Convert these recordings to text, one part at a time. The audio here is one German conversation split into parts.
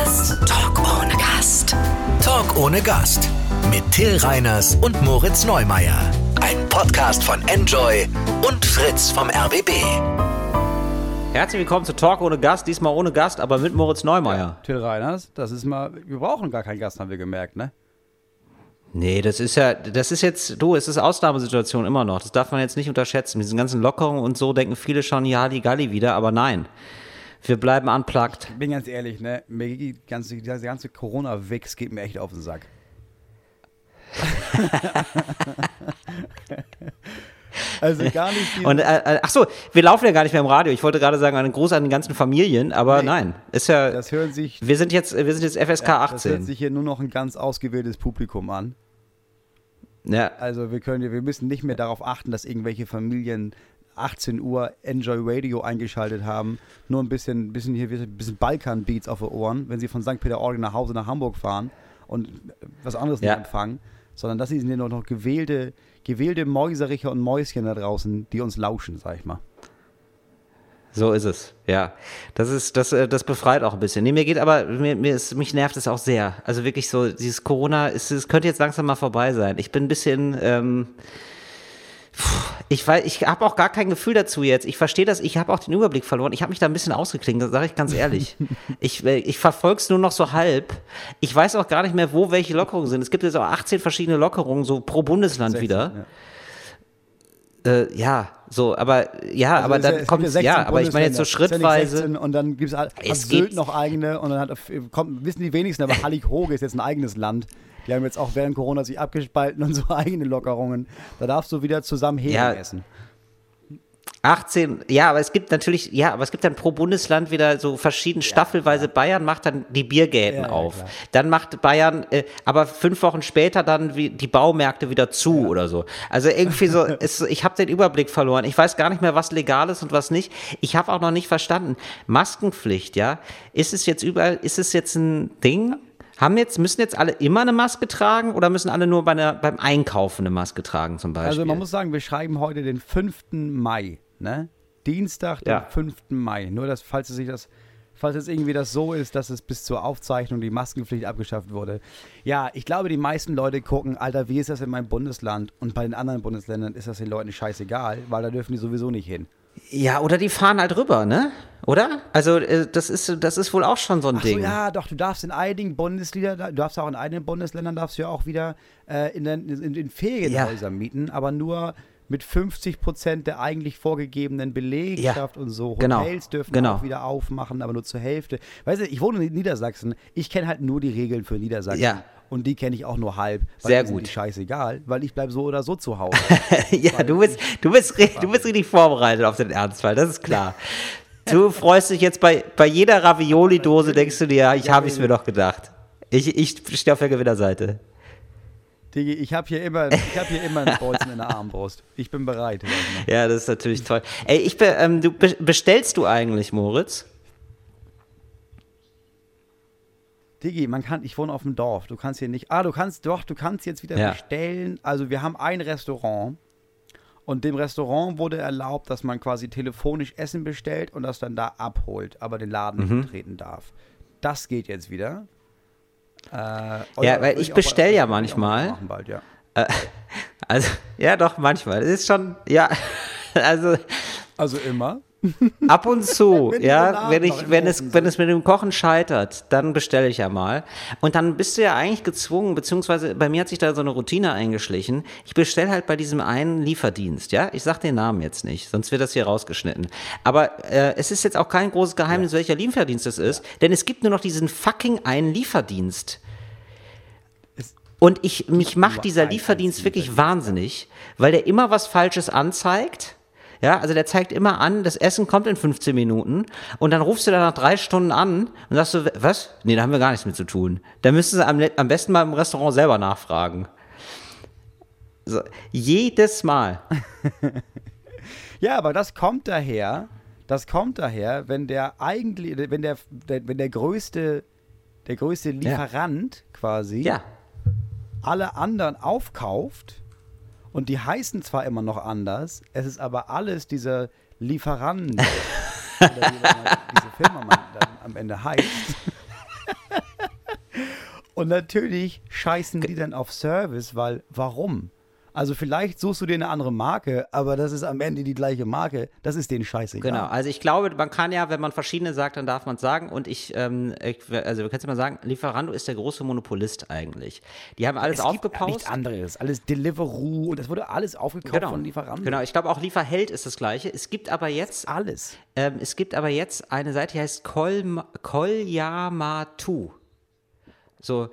Gast. Talk ohne Gast. Talk ohne Gast. Mit Till Reiners und Moritz Neumeier. Ein Podcast von Enjoy und Fritz vom RBB. Herzlich willkommen zu Talk ohne Gast. Diesmal ohne Gast, aber mit Moritz Neumeier. Ja, Till Reiners, wir brauchen gar keinen Gast, haben wir gemerkt, ne? Nee, das ist jetzt, es ist Ausnahmesituation immer noch. Das darf man jetzt nicht unterschätzen. Mit diesen ganzen Lockerungen und so denken viele schon, ja, die Galli wieder, aber nein. Wir bleiben unplugged. Ich bin ganz ehrlich, ne? Mir geht der ganze Corona-Wix geht mir echt auf den Sack. Also gar nicht. Und wir laufen ja gar nicht mehr im Radio. Ich wollte gerade sagen, einen Gruß an die ganzen Familien, aber nein, ist ja. Das hören sich. Wir sind jetzt FSK 18. Das hört sich hier nur noch ein ganz ausgewähltes Publikum an. Ja. Also wir müssen nicht mehr darauf achten, dass irgendwelche Familien 18 Uhr Enjoy Radio eingeschaltet haben, nur ein bisschen Balkan-Beats auf den Ohren, wenn sie von St. Peter-Ording nach Hause nach Hamburg fahren und was anderes nicht empfangen, sondern dass sie sind ja noch gewählte Mäusericher und Mäuschen da draußen, die uns lauschen, sag ich mal. So ist es, ja. Das befreit auch ein bisschen. Nee, mich nervt es auch sehr. Also wirklich so, dieses Corona, es könnte jetzt langsam mal vorbei sein. Ich bin ein bisschen, ich habe auch gar kein Gefühl dazu jetzt. Ich verstehe das, ich habe auch den Überblick verloren. Ich habe mich da ein bisschen ausgeklingt, das sage ich ganz ehrlich. Ich verfolge es nur noch so halb. Ich weiß auch gar nicht mehr, wo welche Lockerungen sind. Es gibt jetzt auch 18 verschiedene Lockerungen, so pro Bundesland 16, wieder. Ja. Aber dann kommt es, aber ich meine jetzt so schrittweise. 16, und dann gibt es Sylt noch eigene und dann wissen die wenigsten, aber Hallig-Hoge ist jetzt ein eigenes Land. Die haben jetzt auch während Corona sich abgespalten und so eigene Lockerungen. Da darfst du wieder zusammen Hering essen. 18, aber es gibt dann pro Bundesland wieder so verschieden staffelweise. Bayern macht dann die Biergärten auf. Klar. Dann macht Bayern, aber 5 Wochen später dann die Baumärkte wieder zu oder so. Also irgendwie so, ich habe den Überblick verloren. Ich weiß gar nicht mehr, was legal ist und was nicht. Ich habe auch noch nicht verstanden. Maskenpflicht, ist es jetzt ein Ding? Müssen jetzt alle immer eine Maske tragen oder müssen alle nur beim Einkaufen eine Maske tragen zum Beispiel? Also man muss sagen, wir schreiben heute den 5. Mai, ne? Dienstag, den 5. Mai. Nur, falls es irgendwie das so ist, dass es bis zur Aufzeichnung die Maskenpflicht abgeschafft wurde. Ja, ich glaube, die meisten Leute gucken, Alter, wie ist das in meinem Bundesland? Und bei den anderen Bundesländern ist das den Leuten scheißegal, weil da dürfen die sowieso nicht hin. Ja, oder die fahren halt rüber, ne? Oder? Also das ist wohl auch schon so ein Ding. Ja, doch, du darfst in einigen Bundesländern, darfst du ja auch wieder in Ferienhäusern mieten, aber nur mit 50% der eigentlich vorgegebenen Belegschaft und so. Hotels dürfen auch wieder aufmachen, aber nur zur Hälfte. Weißt du, ich wohne in Niedersachsen, ich kenne halt nur die Regeln für Niedersachsen. Ja. Und die kenne ich auch nur halb. Sehr gut. Ist scheißegal, weil ich bleibe so oder so zu Hause. Ja, du bist richtig vorbereitet auf den Ernstfall, das ist klar. Du freust dich jetzt bei jeder Ravioli-Dose, denkst du dir, habe ich es mir doch gedacht. Ich stehe auf der Gewinnerseite. Digi, ich hab hier immer ein Bolzen in der Armbrust. Ich bin bereit. Ja, das ist natürlich toll. Ey, bestellst du eigentlich, Moritz? Digi, ich wohne auf dem Dorf, du kannst hier nicht, du kannst jetzt wieder bestellen. Also wir haben ein Restaurant und dem Restaurant wurde erlaubt, dass man quasi telefonisch Essen bestellt und das dann da abholt, aber den Laden nicht betreten darf. Das geht jetzt wieder. Weil ich bestelle ja manchmal. Bald, ja. Also, ja doch, manchmal. Es ist schon, Also immer? Ab und zu, wenn es mit dem Kochen scheitert, dann bestelle ich ja mal. Und dann bist du ja eigentlich gezwungen, beziehungsweise bei mir hat sich da so eine Routine eingeschlichen. Ich bestelle halt bei diesem einen Lieferdienst, ich sag den Namen jetzt nicht, sonst wird das hier rausgeschnitten. Aber es ist jetzt auch kein großes Geheimnis, welcher Lieferdienst es ist, denn es gibt nur noch diesen fucking einen Lieferdienst. Und mich macht dieser Lieferdienst wirklich wahnsinnig, weil der immer was Falsches anzeigt. Ja, also der zeigt immer an, das Essen kommt in 15 Minuten und dann rufst du da nach 3 Stunden an und sagst du, was? Nee, da haben wir gar nichts mit zu tun. Da müssen sie am besten mal im Restaurant selber nachfragen. So, jedes Mal. Ja, aber das kommt daher, wenn der größte Lieferant quasi alle anderen aufkauft. Und die heißen zwar immer noch anders, es ist aber alles dieser Lieferant, oder wie diese Firma dann am Ende heißt. Und natürlich scheißen die dann auf Service, weil, warum? Also vielleicht suchst du dir eine andere Marke, aber das ist am Ende die gleiche Marke. Das ist denen scheißegal. Genau, also ich glaube, man kann ja, wenn man verschiedene sagt, dann darf man es sagen. Und also du kannst ja mal sagen, Lieferando ist der große Monopolist eigentlich. Die haben alles aufgebaut. Es gibt nichts anderes, alles Deliveroo und das wurde alles aufgekauft von Lieferando. Genau, ich glaube auch Lieferheld ist das Gleiche. Es gibt aber jetzt alles. Es gibt aber jetzt eine Seite, die heißt Kolyamatu. So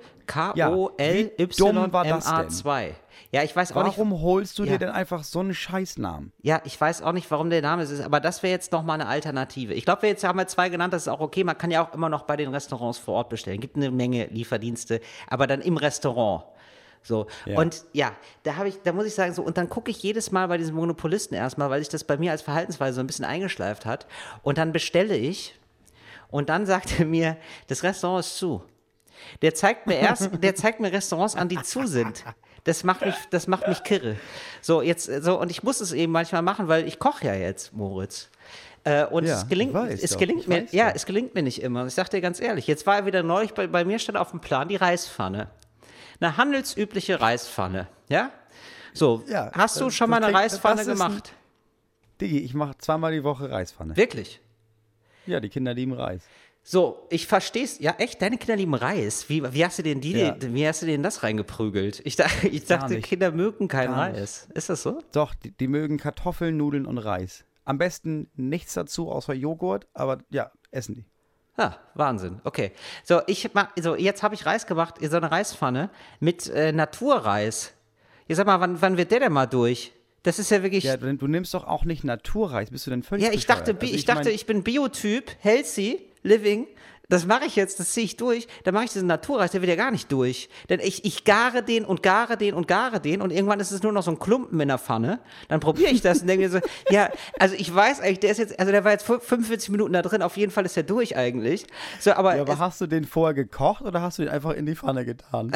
KOLYMA2. Ja, ich weiß auch nicht. Warum holst du dir denn einfach so einen Scheißnamen? Ja, ich weiß auch nicht, warum der Name ist, aber das wäre jetzt nochmal eine Alternative. Ich glaube, jetzt haben wir 2 genannt, das ist auch okay. Man kann ja auch immer noch bei den Restaurants vor Ort bestellen. Gibt eine Menge Lieferdienste, aber dann im Restaurant. So, ja. Und ja, da muss ich sagen, so, und dann gucke ich jedes Mal bei diesen Monopolisten erstmal, weil sich das bei mir als Verhaltensweise so ein bisschen eingeschleift hat. Und dann bestelle ich und dann sagt er mir, das Restaurant ist zu. Der zeigt mir Restaurants an, die zu sind. Das macht mich kirre. So, und ich muss es eben manchmal machen, weil ich koche ja jetzt, Moritz. Und es gelingt mir nicht immer. Ich sag dir ganz ehrlich, jetzt war er wieder neulich, bei mir stand auf dem Plan die Reispfanne. Eine handelsübliche Reispfanne, ja? So, ja, hast du schon mal eine Reispfanne gemacht? Digi, ich mache 2-mal die Woche Reispfanne. Wirklich? Ja, die Kinder lieben Reis. So, ich versteh's. Ja, echt, deine Kinder lieben Reis. Wie hast du denen das reingeprügelt? Ich dachte, Kinder mögen keinen Reis. Ist das so? Doch, die mögen Kartoffeln, Nudeln und Reis. Am besten nichts dazu außer Joghurt, aber ja, essen die. Ah, Wahnsinn. Okay. So, jetzt habe ich Reis gemacht, so eine Reispfanne mit Naturreis. Ich sag mal, wann wird der denn mal durch? Das ist ja wirklich. Ja, du nimmst doch auch nicht Naturreis. Bist du denn völlig ich dachte, ich bin Biotyp, healthy, living. Das mache ich jetzt, das ziehe ich durch. Dann mache ich diesen Naturreis, der wird ja gar nicht durch. Denn ich gare den und gare den und gare den und irgendwann ist es nur noch so ein Klumpen in der Pfanne. Dann probiere ich das und denke mir so, ja, also ich weiß eigentlich, der war jetzt 45 Minuten da drin, auf jeden Fall ist der durch eigentlich. So, aber hast du den vorher gekocht oder hast du den einfach in die Pfanne getan?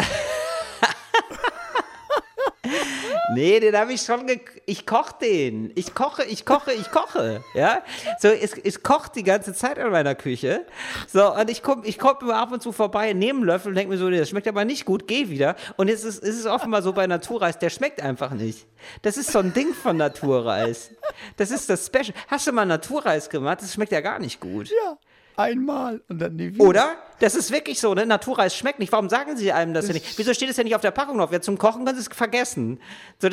Nee, den habe ich schon ich koche den. Ich koche. Ja? So, es kocht die ganze Zeit in meiner Küche. So, und ich komm immer ab und zu vorbei, nehme einen Löffel und denke mir so, nee, das schmeckt aber nicht gut, geh wieder. Und jetzt ist es offenbar so bei Naturreis, der schmeckt einfach nicht. Das ist so ein Ding von Naturreis. Das ist das Special. Hast du mal Naturreis gemacht? Das schmeckt ja gar nicht gut. Ja. Einmal und dann nie wieder. Oder? Das ist wirklich so, ne? Naturreis schmeckt nicht. Warum sagen sie einem das ja nicht? Wieso steht es ja nicht auf der Packung drauf? Ja, zum Kochen können sie es vergessen. So,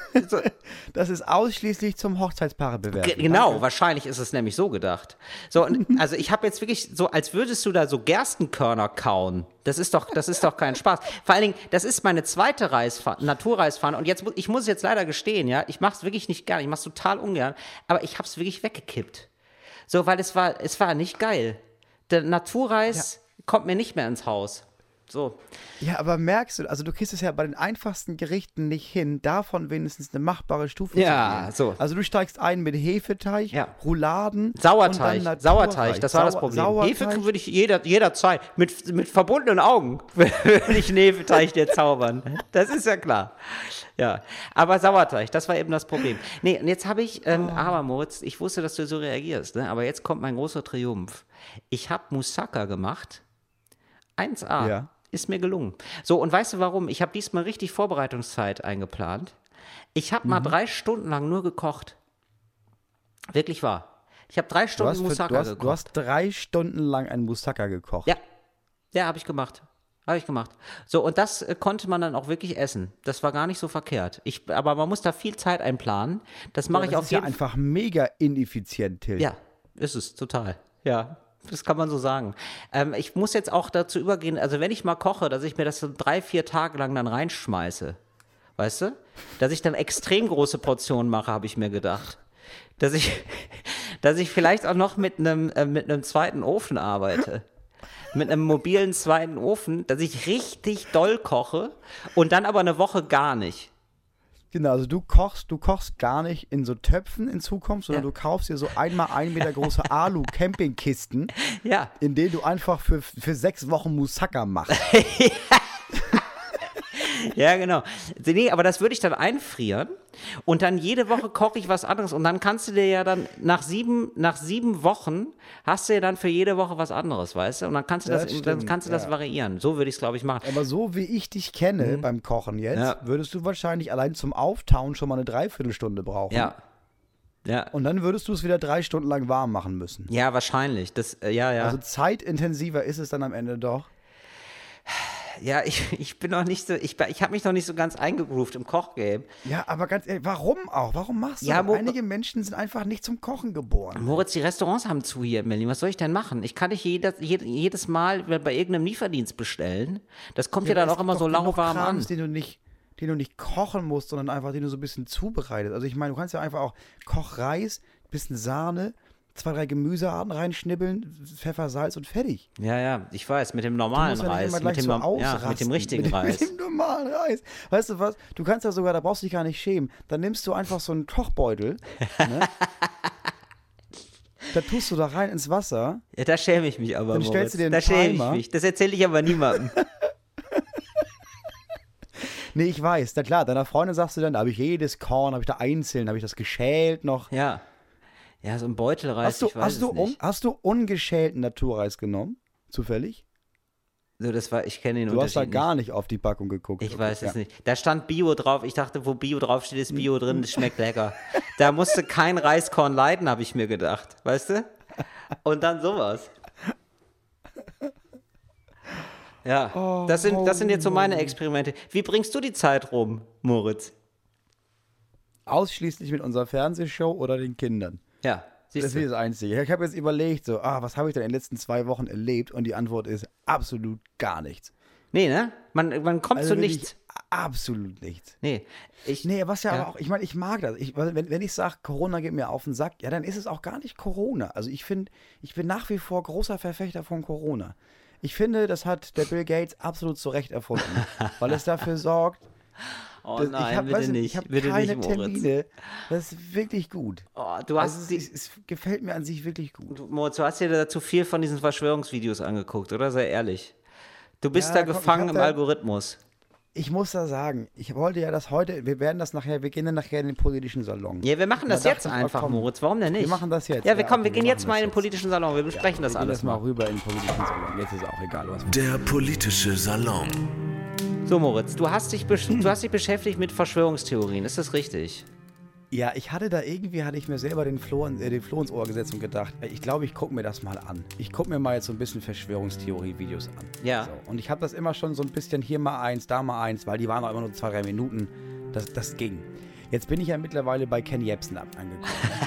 das ist ausschließlich zum Hochzeitspaare bewerben. Genau, danke. Wahrscheinlich ist es nämlich so gedacht. So, also ich habe jetzt wirklich so, als würdest du da so Gerstenkörner kauen. Das ist doch kein Spaß. Vor allen Dingen, das ist meine zweite Naturreispfanne. Und ich muss es jetzt leider gestehen, ja, ich mache es wirklich nicht gern. Ich mache es total ungern. Aber ich habe es wirklich weggekippt. So, weil es war nicht geil. Der Naturreis kommt mir nicht mehr ins Haus. So. Ja, aber merkst du, also du kriegst es ja bei den einfachsten Gerichten nicht hin, davon wenigstens eine machbare Stufe zu gehen. So. Also du steigst ein mit Hefeteig, Rouladen, Sauerteig, das war das Problem. Hefe würde ich jederzeit, mit verbundenen Augen würde ich einen Hefeteig dir zaubern. Das ist ja klar. Ja, aber Sauerteig, das war eben das Problem. Nee, und jetzt habe ich, aber Moritz, ich wusste, dass du so reagierst, ne? Aber jetzt kommt mein großer Triumph. Ich habe Moussaka gemacht, 1A. Ja. Ist mir gelungen. So, und weißt du warum? Ich habe diesmal richtig Vorbereitungszeit eingeplant. Ich habe mal 3 Stunden lang nur gekocht. Wirklich wahr. Ich habe 3 Stunden Moussaka gekocht. Du hast 3 Stunden lang einen Moussaka gekocht? Ja, habe ich gemacht. So, und das konnte man dann auch wirklich essen. Das war gar nicht so verkehrt. Aber man muss da viel Zeit einplanen. Das mache ich auf jeden Fall. Das ist ja einfach mega ineffizient, Till. Ja, ist es, total. Ja. Das kann man so sagen. Ich muss jetzt auch dazu übergehen, also wenn ich mal koche, dass ich mir das so 3-4 Tage lang dann reinschmeiße. Weißt du? Dass ich dann extrem große Portionen mache, habe ich mir gedacht. Dass ich vielleicht auch noch mit einem zweiten Ofen arbeite. Mit einem mobilen zweiten Ofen, dass ich richtig doll koche und dann aber eine Woche gar nicht. Genau, also du kochst gar nicht in so Töpfen in Zukunft, sondern du kaufst dir so 1x1 Meter große Alu-Campingkisten, in denen du einfach für 6 Wochen Moussaka machst. Ja, genau. Nee, aber das würde ich dann einfrieren und dann jede Woche koche ich was anderes und dann kannst du dir ja dann nach 7 Wochen hast du ja dann für jede Woche was anderes, weißt du? Und dann kannst du das variieren. So würde ich es, glaube ich, machen. Aber so wie ich dich kenne beim Kochen jetzt, würdest du wahrscheinlich allein zum Auftauen schon mal eine Dreiviertelstunde brauchen. Ja. Und dann würdest du es wieder 3 Stunden lang warm machen müssen. Ja, wahrscheinlich. Also zeitintensiver ist es dann am Ende doch. Ja, ich bin noch nicht so, ich habe mich noch nicht so ganz eingegroovt im Kochgame. Ja, aber ganz ehrlich, warum auch? Warum machst du das? Einige Menschen sind einfach nicht zum Kochen geboren. Moritz, die Restaurants haben zu hier in Berlin. Was soll ich denn machen? Ich kann nicht jedes Mal bei irgendeinem Lieferdienst bestellen. Das kommt ja dann auch immer so lauwarm an. Den du nicht kochen musst, sondern einfach den du so ein bisschen zubereitest. Also ich meine, du kannst ja einfach auch Kochreis, bisschen Sahne, 2, 3 Gemüsearten reinschnibbeln, Pfeffer, Salz und fertig. Ja, ich weiß, mit dem normalen Reis, mit dem richtigen Reis. Mit dem normalen Reis. Weißt du was? Du kannst ja sogar, da brauchst du dich gar nicht schämen. Dann nimmst du einfach so einen Kochbeutel, ne? Da tust du da rein ins Wasser. Ja, da schäme ich mich aber, dann Moritz. Stellst du dir einen da schäme Timer. Ich mich. Das erzähle ich aber niemandem. Nee, ich weiß. Na klar, deiner Freundin sagst du dann, da habe ich jedes Korn, habe ich da einzeln, habe ich das geschält noch. Ja, so ein Beutelreis, ich weiß es nicht. Hast du ungeschälten Naturreis genommen? Zufällig? So, ich kenne den Unterschied nicht. Du hast da gar nicht auf die Packung geguckt. Ich weiß es nicht. Da stand Bio drauf. Ich dachte, wo Bio draufsteht, ist Bio drin. Das schmeckt lecker. Da musste kein Reiskorn leiden, habe ich mir gedacht. Weißt du? Und dann sowas. Ja, das sind jetzt so meine Experimente. Wie bringst du die Zeit rum, Moritz? Ausschließlich mit unserer Fernsehshow oder den Kindern. Ja, siehst das ist das Einzige. Ich habe jetzt überlegt, was habe ich denn in den letzten 2 Wochen erlebt? Und die Antwort ist absolut gar nichts. Nee, ne? Man kommt zu nichts. Absolut nichts. Nee. Was ja aber auch, ich meine, ich mag das. Wenn ich sage, Corona geht mir auf den Sack, ja, dann ist es auch gar nicht Corona. Also ich bin nach wie vor großer Verfechter von Corona. Ich finde, das hat der Bill Gates absolut zu Recht erfunden, weil es dafür sorgt, oh nein, ich habe keine Termine. Das ist wirklich gut. Oh, es gefällt mir an sich wirklich gut. Moritz, du hast dir da zu viel von diesen Verschwörungsvideos angeguckt, oder? Sei ehrlich. Du bist da gefangen im Algorithmus. Ich muss da sagen, ich wollte ja das heute, wir gehen dann nachher in den politischen Salon. Ja, wir machen das jetzt einfach, Moritz. Warum denn nicht? Wir machen das jetzt. Ja, wir gehen jetzt mal in den politischen Salon. Wir besprechen das alles mal. Rüber in den politischen Salon. Jetzt ist auch egal, was. Der politische Salon. So, Moritz, du hast dich beschäftigt mit Verschwörungstheorien. Ist das richtig? Ja, hatte ich mir selber den Floh ins Ohr gesetzt und gedacht, ich glaube, ich gucke mir das mal an. Ich gucke mir mal jetzt so ein bisschen Verschwörungstheorie-Videos an. Ja. So, und ich habe das immer schon so ein bisschen hier mal eins, da mal eins, weil die waren auch immer nur 2, 3 Minuten. Das ging. Jetzt bin ich ja mittlerweile bei Ken Jebsen angekommen.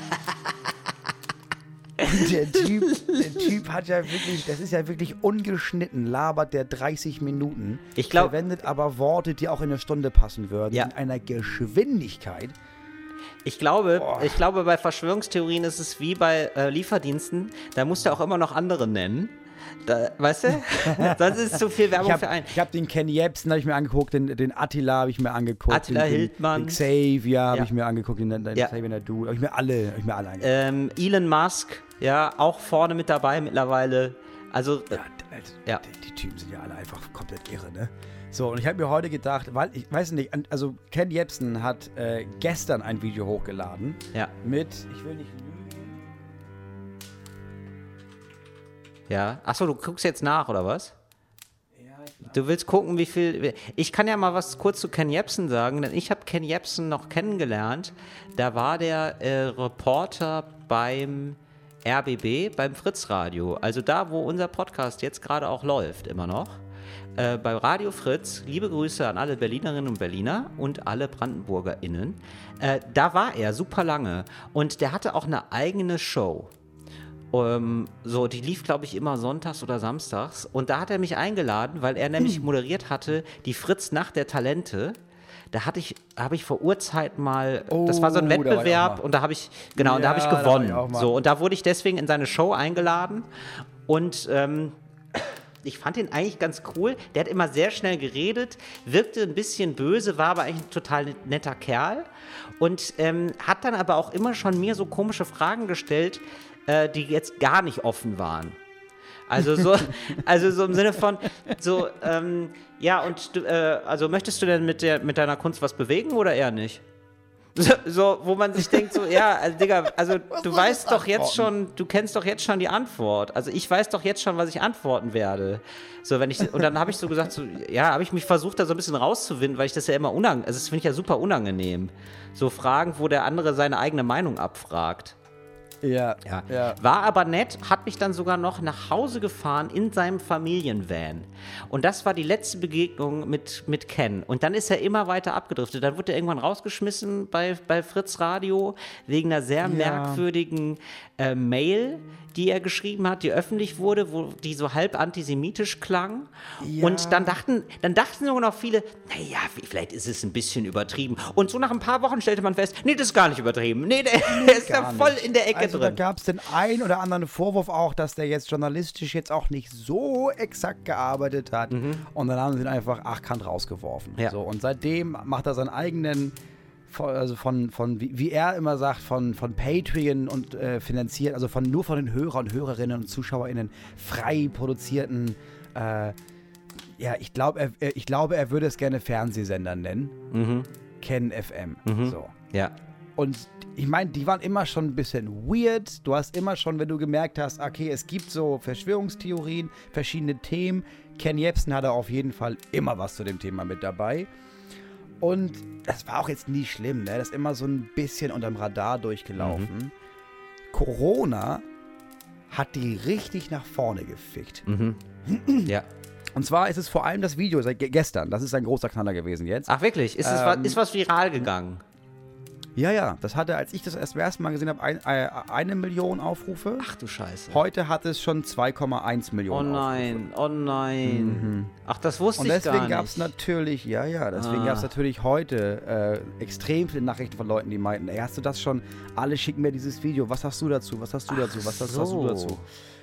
Der Typ hat ja wirklich, das ist ja wirklich ungeschnitten, labert der 30 Minuten. Verwendet aber Worte, die auch in eine Stunde passen würden. Ja. In einer Geschwindigkeit. Ich glaube, bei Verschwörungstheorien ist es wie bei Lieferdiensten, da musst du auch immer noch andere nennen. Weißt du? Sonst ist es zu viel Werbung für einen. Ich habe den Ken Jebsen habe ich mir angeguckt, den Attila habe ich mir angeguckt. Attila Hildmann. Den Xavier habe ich mir angeguckt, den Xavier Nadu, habe ich mir alle angeguckt. Elon Musk, ja, auch vorne mit dabei mittlerweile. Also, die Typen sind ja alle einfach komplett irre, ne? So, und ich habe mir heute gedacht, weil, ich weiß nicht, also Ken Jebsen hat gestern ein Video hochgeladen mit, ich will nicht lügen. Ja, achso, du guckst jetzt nach, oder was? Ja, du willst gucken, wie viel... Ich kann ja mal was kurz zu Ken Jebsen sagen, denn ich habe Ken Jebsen noch kennengelernt. Da war der Reporter beim RBB, beim Fritz-Radio. Also da, wo unser Podcast jetzt gerade auch läuft, immer noch. Bei Radio Fritz, liebe Grüße an alle Berlinerinnen und Berliner und alle BrandenburgerInnen. Da war er super lange und der hatte auch eine eigene Show. Die lief, glaube ich, immer sonntags oder samstags. Und da hat er mich eingeladen, weil er nämlich moderiert hatte, die Fritz-Nacht der Talente. Da habe ich vor Urzeiten mal, das war so ein Wettbewerb und da habe ich gewonnen. Und da wurde ich deswegen in seine Show eingeladen und ich fand ihn eigentlich ganz cool. Der hat immer sehr schnell geredet, wirkte ein bisschen böse, war aber eigentlich ein total netter Kerl und hat dann aber auch immer schon mir so komische Fragen gestellt, die jetzt gar nicht offen waren. Also so im Sinne von, so, ja, und du, also möchtest du denn mit deiner Kunst was bewegen oder eher nicht? So, wo man sich denkt, so, ja, also, Digga, also du weißt doch jetzt schon, du kennst doch jetzt schon die Antwort. Also ich weiß doch jetzt schon, was ich antworten werde. So, und dann habe ich so gesagt, so, ja, habe ich mich versucht, da so ein bisschen rauszuwinden, weil ich das ja immer also das finde ich ja super unangenehm. So Fragen, wo der andere seine eigene Meinung abfragt. Ja. War aber nett, hat mich dann sogar noch nach Hause gefahren in seinem Familienvan. Und das war die letzte Begegnung mit Ken. Und dann ist er immer weiter abgedriftet. Dann wurde er irgendwann rausgeschmissen bei Fritz Radio wegen einer sehr merkwürdigen Mail, die er geschrieben hat, die öffentlich wurde, die so halb antisemitisch klang. Ja. Und dann dachten nur noch viele, naja, vielleicht ist es ein bisschen übertrieben. Und so nach ein paar Wochen stellte man fest, nee, das ist gar nicht übertrieben. Nee, der ist da voll in der Ecke also drin. Da gab es den ein oder anderen Vorwurf auch, dass der jetzt journalistisch jetzt auch nicht so exakt gearbeitet hat. Und dann haben sie ihn einfach achtkant rausgeworfen. Ja. So, und seitdem macht er seinen eigenen, also wie er immer sagt, von Patreon und finanziert, also nur von den Hörern und Hörerinnen und ZuschauerInnen frei produzierten, ich glaube, er würde es gerne Fernsehsender nennen. Ken FM. So. Ja. Und ich meine, die waren immer schon ein bisschen weird. Du hast immer schon, wenn du gemerkt hast, okay, es gibt so Verschwörungstheorien, verschiedene Themen. Ken Jebsen hatte auf jeden Fall immer was zu dem Thema mit dabei. Und das war auch jetzt nie schlimm, ne? Das ist immer so ein bisschen unterm Radar durchgelaufen. Corona hat die richtig nach vorne gefickt. Ja. Und zwar ist es vor allem das Video seit gestern. Das ist ein großer Knaller gewesen jetzt. Ach wirklich? Ist was viral gegangen? Ja. Das hatte, als ich das erste Mal gesehen habe, 1 Million Aufrufe. Ach du Scheiße. Heute hat es schon 2,1 Millionen Aufrufe. Oh nein. Ach, das wusste ich gar nicht. Und deswegen gab es natürlich, deswegen gab es natürlich heute extrem viele Nachrichten von Leuten, die meinten, ey, hast du das schon? Alle schicken mir dieses Video. Was hast du dazu? Was hast du dazu?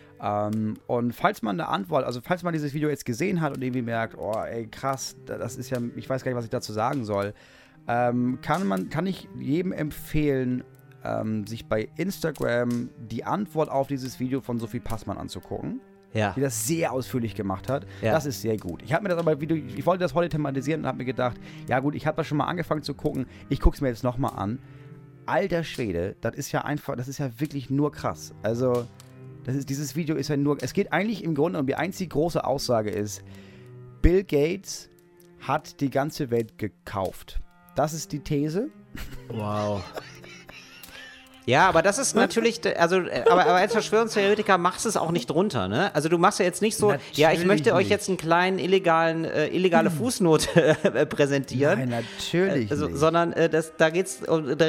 Und falls man falls man dieses Video jetzt gesehen hat und irgendwie merkt, oh ey, krass, das ist ja, ich weiß gar nicht, was ich dazu sagen soll, kann ich jedem empfehlen, sich bei Instagram die Antwort auf dieses Video von Sophie Passmann anzugucken. Ja. Die das sehr ausführlich gemacht hat. Ja. Das ist sehr gut. Ich wollte das heute thematisieren und habe mir gedacht, ja gut, ich habe das schon mal angefangen zu gucken, ich gucke es mir jetzt nochmal an. Alter Schwede, das ist ja wirklich nur krass. Also, dieses Video ist ja nur, es geht eigentlich im Grunde um die einzige große Aussage ist, Bill Gates hat die ganze Welt gekauft. Das ist die These. Wow. Ja, aber das ist natürlich, aber als Verschwörungstheoretiker machst du es auch nicht drunter, ne? Also du machst ja jetzt nicht so, natürlich ja, ich möchte euch jetzt einen kleinen illegale Fußnote präsentieren. Nein, natürlich nicht. Sondern da geht's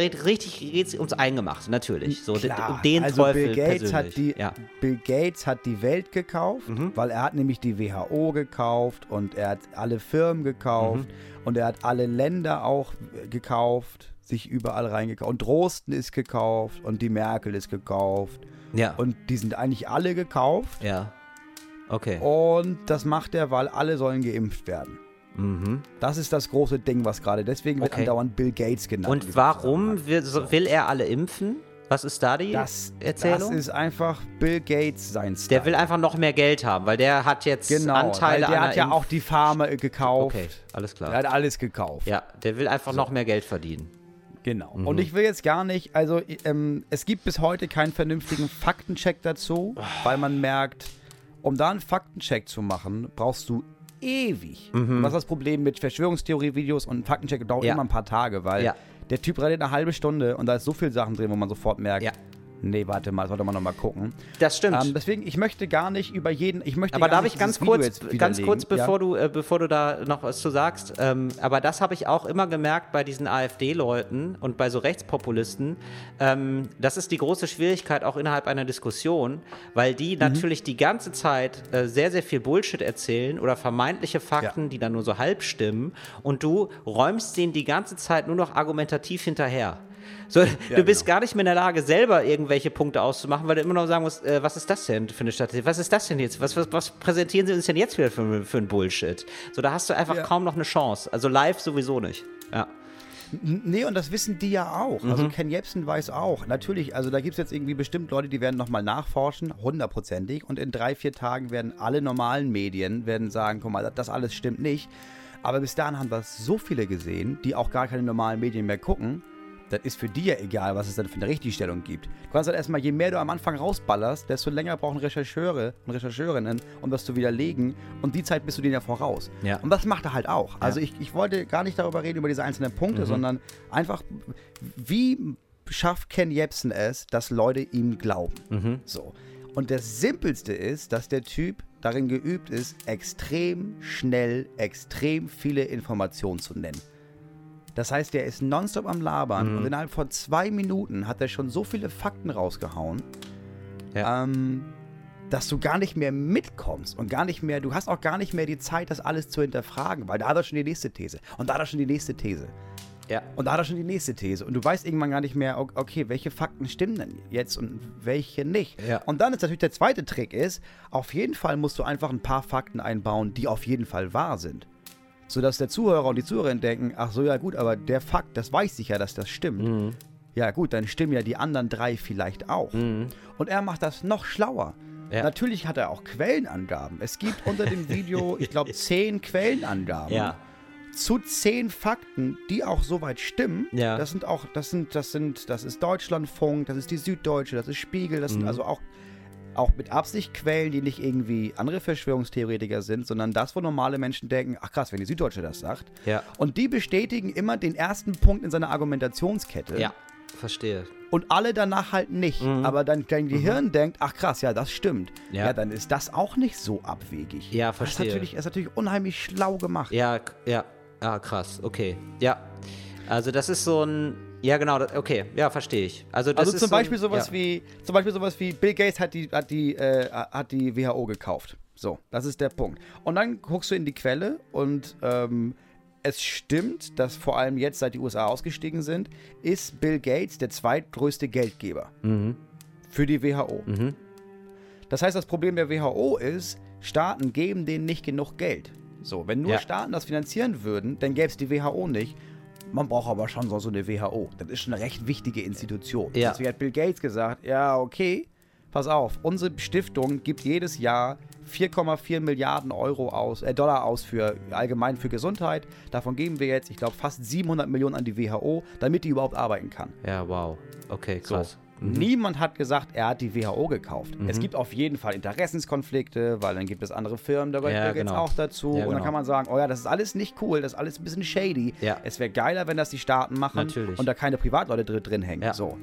ums Eingemachte, natürlich. So, klar. Um den also Teufel Bill Gates hat die Welt gekauft, weil er hat nämlich die WHO gekauft und er hat alle Firmen gekauft und er hat alle Länder auch gekauft. Sich überall reingekauft. Und Drosten ist gekauft und die Merkel ist gekauft. Ja. Und die sind eigentlich alle gekauft. Ja. Okay. Und das macht er, weil alle sollen geimpft werden. Das ist das große Ding, was gerade, deswegen wird andauernd Bill Gates genannt. Und warum will er alle impfen? Was ist da die Erzählung? Das ist einfach Bill Gates sein Style. Der will einfach noch mehr Geld haben, weil der hat jetzt Anteile an der hat ja auch die Pharma gekauft. Okay, alles klar. Der hat alles gekauft. Ja, der will einfach noch mehr Geld verdienen. Genau. Und ich will jetzt gar nicht, also es gibt bis heute keinen vernünftigen Faktencheck dazu, weil man merkt, um da einen Faktencheck zu machen, brauchst du ewig. Und das ist das Problem mit Verschwörungstheorie-Videos und Faktencheck dauert immer ein paar Tage, weil der Typ redet eine halbe Stunde und da ist so viel Sachen drin, wo man sofort merkt, nee, warte mal, sollte man noch mal gucken. Das stimmt. Deswegen, ich möchte gar nicht über jeden, aber darf ich ganz kurz, bevor du da noch was zu sagst, aber das habe ich auch immer gemerkt bei diesen AfD-Leuten und bei so Rechtspopulisten, das ist die große Schwierigkeit auch innerhalb einer Diskussion, weil die natürlich die ganze Zeit sehr, sehr viel Bullshit erzählen oder vermeintliche Fakten, die dann nur so halb stimmen und du räumst denen die ganze Zeit nur noch argumentativ hinterher. So, du bist gar nicht mehr in der Lage, selber irgendwelche Punkte auszumachen, weil du immer noch sagen musst, was ist das denn für eine Statistik? Was ist das denn jetzt? Was präsentieren sie uns denn jetzt wieder für ein Bullshit? So, da hast du einfach kaum noch eine Chance. Also live sowieso nicht. Ja. Nee, und das wissen die ja auch. Also Ken Jebsen weiß auch. Natürlich, also da gibt es jetzt irgendwie bestimmt Leute, die werden nochmal nachforschen, 100%ig. Und in 3-4 Tagen werden alle normalen Medien sagen, guck mal, das alles stimmt nicht. Aber bis dahin haben wir so viele gesehen, die auch gar keine normalen Medien mehr gucken. Das ist für die ja egal, was es dann für eine Richtigstellung gibt. Du kannst halt erstmal, je mehr du am Anfang rausballerst, desto länger brauchen Rechercheure und Rechercheurinnen, um das zu widerlegen. Und die Zeit bist du denen ja voraus. Ja. Und das macht er halt auch. Ja. Also ich wollte gar nicht darüber reden, über diese einzelnen Punkte, sondern einfach, wie schafft Ken Jebsen es, dass Leute ihm glauben? So. Und das Simpelste ist, dass der Typ darin geübt ist, extrem schnell, extrem viele Informationen zu nennen. Das heißt, der ist nonstop am Labern und innerhalb von 2 Minuten hat er schon so viele Fakten rausgehauen, dass du gar nicht mehr mitkommst und du hast auch gar nicht mehr die Zeit, das alles zu hinterfragen, weil da hat er schon die nächste These und da hat er schon die nächste These. Ja. Und da hat er schon die nächste These und du weißt irgendwann gar nicht mehr, okay, welche Fakten stimmen denn jetzt und welche nicht. Ja. Und dann ist natürlich der zweite Trick auf jeden Fall musst du einfach ein paar Fakten einbauen, die auf jeden Fall wahr sind. Sodass der Zuhörer und die Zuhörerin denken, ach so, ja gut, aber der Fakt, das weiß ich ja, dass das stimmt. Ja gut, dann stimmen ja die anderen 3 vielleicht auch. Und er macht das noch schlauer. Ja. Natürlich hat er auch Quellenangaben. Es gibt unter dem Video, ich glaube, 10 Quellenangaben zu 10 Fakten, die auch soweit stimmen. Ja. Das ist Deutschlandfunk, das ist die Süddeutsche, das ist Spiegel, das sind also auch mit Absicht Quellen, die nicht irgendwie andere Verschwörungstheoretiker sind, sondern das, wo normale Menschen denken, ach krass, wenn die Süddeutsche das sagt. Ja. Und die bestätigen immer den ersten Punkt in seiner Argumentationskette. Ja, verstehe. Und alle danach halt nicht. Aber dann dein Gehirn denkt, ach krass, ja, das stimmt. Ja, dann ist das auch nicht so abwegig. Ja, verstehe. Das ist natürlich unheimlich schlau gemacht. Ja, krass, okay. Ja, also das ist so ein... Ja, genau, okay, ja, verstehe ich. Also zum Beispiel sowas wie Bill Gates hat die WHO gekauft. So, das ist der Punkt. Und dann guckst du in die Quelle und es stimmt, dass vor allem jetzt, seit die USA ausgestiegen sind, ist Bill Gates der zweitgrößte Geldgeber für die WHO. Das heißt, das Problem der WHO ist, Staaten geben denen nicht genug Geld. So, wenn nur Staaten das finanzieren würden, dann gäbe es die WHO nicht. Man braucht aber schon so eine WHO. Das ist schon eine recht wichtige Institution. Ja. Deswegen hat Bill Gates gesagt, ja, okay, pass auf, unsere Stiftung gibt jedes Jahr 4,4 Milliarden Dollar aus allgemein für Gesundheit. Davon geben wir jetzt, ich glaube, fast 700 Millionen an die WHO, damit die überhaupt arbeiten kann. Ja, wow. Okay, krass. So. Niemand hat gesagt, er hat die WHO gekauft. Es gibt auf jeden Fall Interessenskonflikte, weil dann gibt es andere Firmen, da gehört jetzt auch dazu. Ja, und dann kann man sagen, oh ja, das ist alles nicht cool, das ist alles ein bisschen shady. Ja. Es wäre geiler, wenn das die Staaten machen und da keine Privatleute drin hängen. Ja. So.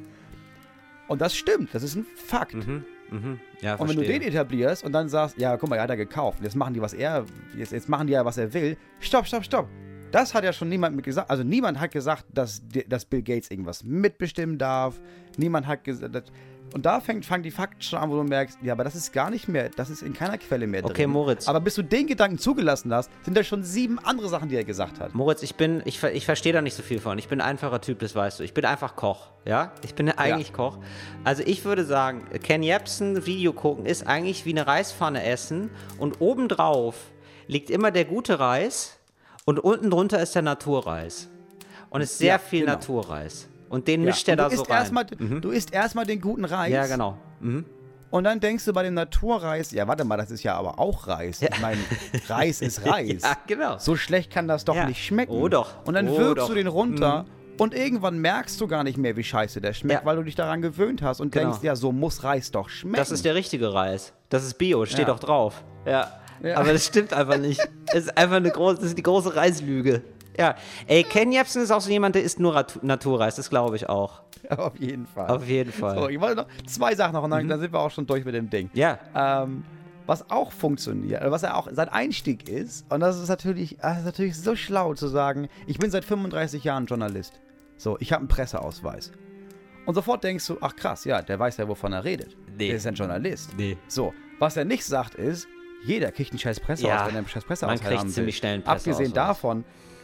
Und das stimmt, das ist ein Fakt. Ja, und wenn du den etablierst und dann sagst, ja, guck mal, er hat er gekauft, jetzt machen die, jetzt machen die ja, was er will. Stopp. Das hat ja schon niemand mit gesagt. Also niemand hat gesagt, dass Bill Gates irgendwas mitbestimmen darf. Niemand hat gesagt. Und da fangen die Fakten schon an, wo du merkst, ja, aber das ist gar nicht mehr, das ist in keiner Quelle mehr drin. Okay, Moritz. Aber bis du den Gedanken zugelassen hast, sind da schon 7 andere Sachen, die er gesagt hat. Moritz, ich verstehe da nicht so viel von. Ich bin ein einfacher Typ, das weißt du. Ich bin einfach Koch, ja? Ich bin eigentlich Koch. Also ich würde sagen, Ken Jebsen Video gucken ist eigentlich wie eine Reispfanne essen und obendrauf liegt immer der gute Reis. Und unten drunter ist der Naturreis. Und es ist sehr viel Naturreis. Und den mischt er da so rein. Du isst erstmal den guten Reis. Ja, genau. Und dann denkst du bei dem Naturreis, ja, warte mal, das ist ja aber auch Reis. Ja. Ich meine, Reis ist Reis. Ja, genau. So schlecht kann das doch nicht schmecken. Oh doch. Und dann wirkst du den runter und irgendwann merkst du gar nicht mehr, wie scheiße der schmeckt, weil du dich daran gewöhnt hast und denkst, ja, so muss Reis doch schmecken. Das ist der richtige Reis. Das ist Bio, steht doch drauf. Ja. Aber das stimmt einfach nicht. Es ist einfach das ist die große Reislüge. Ja. Ey, Ken Jebsen ist auch so jemand, der isst nur Naturreis, das glaube ich auch. Ja, auf jeden Fall. Auf jeden Fall. So, ich wollte noch 2 Sachen noch und dann sind wir auch schon durch mit dem Ding. Ja. Was auch funktioniert, was er auch sein Einstieg ist, und das ist natürlich so schlau zu sagen, ich bin seit 35 Jahren Journalist. So, ich habe einen Presseausweis. Und sofort denkst du, ach krass, ja, der weiß ja, wovon er redet. Nee. Der ist ein Journalist. Nee. So, was er nicht sagt ist, jeder kriegt einen scheiß Presseausweis, wenn er einen scheiß Presseausweis haben will. Ziemlich schnell einen Presseausweis. Abgesehen davon,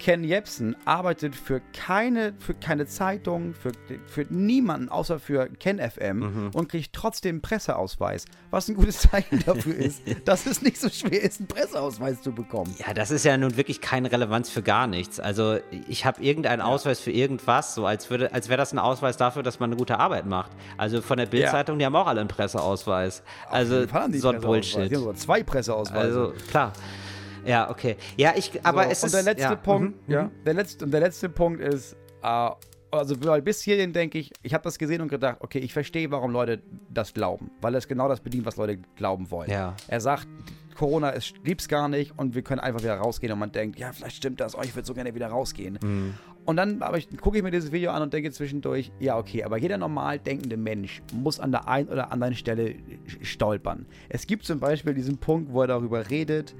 Ken Jebsen arbeitet für keine Zeitung, für niemanden, außer für Ken FM und kriegt trotzdem einen Presseausweis. Was ein gutes Zeichen dafür ist, dass es nicht so schwer ist, einen Presseausweis zu bekommen. Ja, das ist ja nun wirklich keine Relevanz für gar nichts. Also ich habe irgendeinen Ausweis für irgendwas, so als wäre das ein Ausweis dafür, dass man eine gute Arbeit macht. Also von der Bild-Zeitung, die haben auch alle einen Presseausweis. Also so ein Bullshit. Die haben sogar 2 Presseausweise. Also klar. Ja, okay. Ja, aber es ist... Und der letzte Punkt, der letzte Punkt ist, also bis hierhin denke ich habe das gesehen und gedacht, okay, ich verstehe, warum Leute das glauben, weil es genau das bedient, was Leute glauben wollen. Ja. Er sagt, Corona gibt's gar nicht und wir können einfach wieder rausgehen und man denkt, ja, vielleicht stimmt das, ich würde so gerne wieder rausgehen. Und dann gucke ich mir dieses Video an und denke zwischendurch, ja, okay, aber jeder normal denkende Mensch muss an der einen oder anderen Stelle stolpern. Es gibt zum Beispiel diesen Punkt, wo er darüber redet,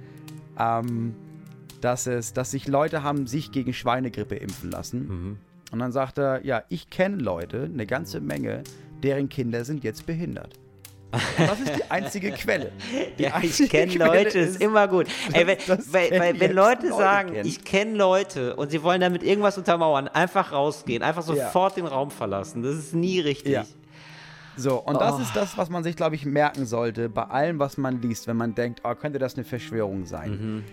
dass sich Leute haben sich gegen Schweinegrippe impfen lassen. Und dann sagt er, ja, ich kenne Leute, eine ganze Menge, deren Kinder sind jetzt behindert. Und das ist die einzige Quelle. Ich kenne Leute, ist immer gut. Ey, wenn Leute sagen, ich kenne Leute und sie wollen damit irgendwas untermauern, einfach rausgehen, einfach sofort den Raum verlassen. Das ist nie richtig. Ja. So, und das ist das, was man sich, glaube ich, merken sollte bei allem, was man liest, wenn man denkt, könnte das eine Verschwörung sein.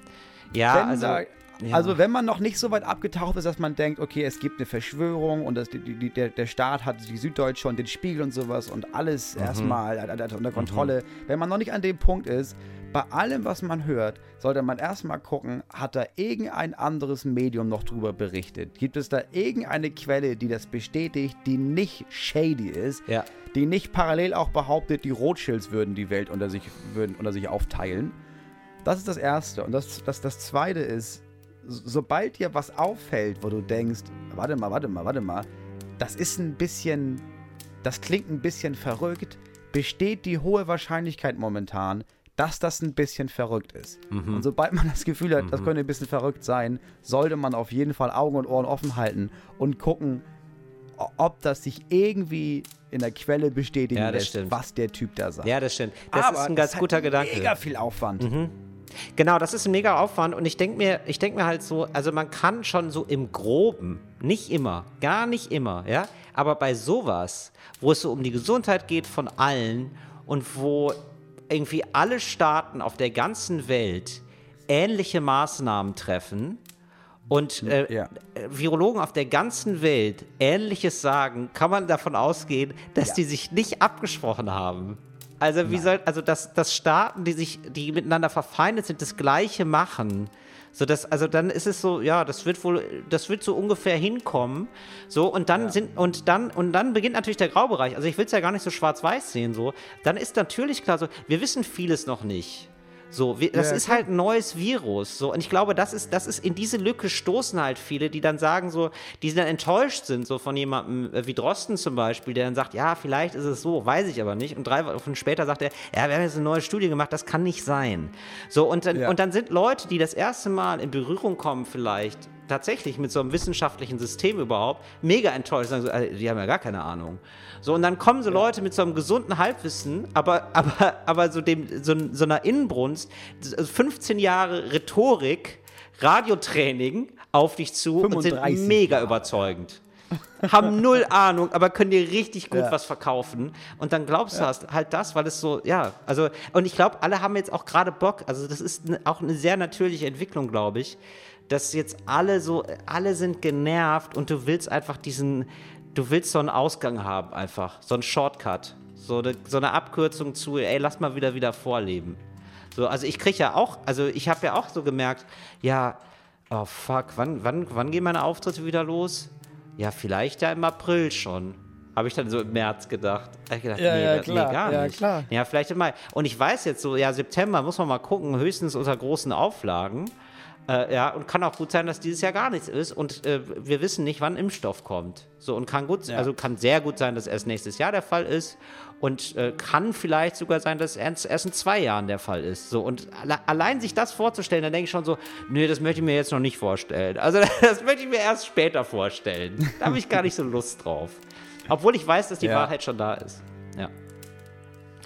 Ja, also wenn man noch nicht so weit abgetaucht ist, dass man denkt, okay, es gibt eine Verschwörung und der Staat hat die Süddeutsche und den Spiegel und sowas und alles erstmal unter Kontrolle. Wenn man noch nicht an dem Punkt ist, bei allem, was man hört, sollte man erstmal gucken, hat da irgendein anderes Medium noch drüber berichtet? Gibt es da irgendeine Quelle, die das bestätigt, die nicht shady ist, die nicht parallel auch behauptet, die Rothschilds würden die Welt unter sich aufteilen? Das ist das Erste. Und das Zweite ist, sobald dir was auffällt, wo du denkst, warte mal, das klingt ein bisschen verrückt, besteht die hohe Wahrscheinlichkeit momentan, dass das ein bisschen verrückt ist. Und sobald man das Gefühl hat, das könnte ein bisschen verrückt sein, sollte man auf jeden Fall Augen und Ohren offen halten und gucken, ob das sich irgendwie in der Quelle bestätigen lässt, was der Typ da sagt. Ja, das stimmt. Das ist ein ganz guter Gedanke. Mega viel Aufwand. Genau, das ist ein mega Aufwand und ich denk mir halt so, also man kann schon so im Groben, nicht immer, gar nicht immer, ja, aber bei sowas, wo es so um die Gesundheit geht von allen und wo irgendwie alle Staaten auf der ganzen Welt ähnliche Maßnahmen treffen und Virologen auf der ganzen Welt Ähnliches sagen, kann man davon ausgehen, dass die sich nicht abgesprochen haben. Also dass Staaten, die miteinander verfeindet sind, das Gleiche machen. Dann ist es so, ja, das wird so ungefähr hinkommen. So, und dann dann beginnt natürlich der Graubereich. Also ich will es ja gar nicht so schwarz-weiß sehen, so. Dann ist natürlich klar so, wir wissen vieles noch nicht. So, das ist halt ein neues Virus. So, und ich glaube, das ist in diese Lücke stoßen halt viele, die dann sagen so, die dann enttäuscht sind, so von jemandem wie Drosten zum Beispiel, der dann sagt, ja, vielleicht ist es so, weiß ich aber nicht. Und 3 Wochen später sagt er, ja, wir haben jetzt eine neue Studie gemacht, das kann nicht sein. So, und dann sind Leute, die das erste Mal in Berührung kommen vielleicht, tatsächlich mit so einem wissenschaftlichen System überhaupt, mega enttäuscht, sagen so, die haben ja gar keine Ahnung. So, und dann kommen so Leute mit so einem gesunden Halbwissen, aber so einer Inbrunst, 15 Jahre Rhetorik, Radiotraining auf dich zu und sind mega überzeugend. Haben 0 Ahnung, aber können dir richtig gut was verkaufen. Und dann glaubst du halt das, weil es so, und ich glaube, alle haben jetzt auch gerade Bock, also das ist auch eine sehr natürliche Entwicklung, glaube ich, dass jetzt alle sind genervt und du willst einfach so einen Ausgang haben einfach, so einen Shortcut, so eine Abkürzung zu, ey, lass mal wieder vorleben. So, also ich habe ja auch so gemerkt, ja, oh fuck, wann gehen meine Auftritte wieder los? Ja, vielleicht ja im April schon. Habe ich dann so im März gedacht. Ich gedacht, gar nicht. Klar. Ja, vielleicht im Mai. Und ich weiß jetzt so, ja, September muss man mal gucken, höchstens unter großen Auflagen. Und kann auch gut sein, dass dieses Jahr gar nichts ist und wir wissen nicht, wann Impfstoff kommt. So, und kann sehr gut sein, dass erst nächstes Jahr der Fall ist und kann vielleicht sogar sein, dass erst in 2 Jahren der Fall ist. So, und allein sich das vorzustellen, dann denke ich schon so, nee, das möchte ich mir jetzt noch nicht vorstellen. Also das möchte ich mir erst später vorstellen. Da habe ich gar nicht so Lust drauf. Obwohl ich weiß, dass die Wahrheit schon da ist. Ja.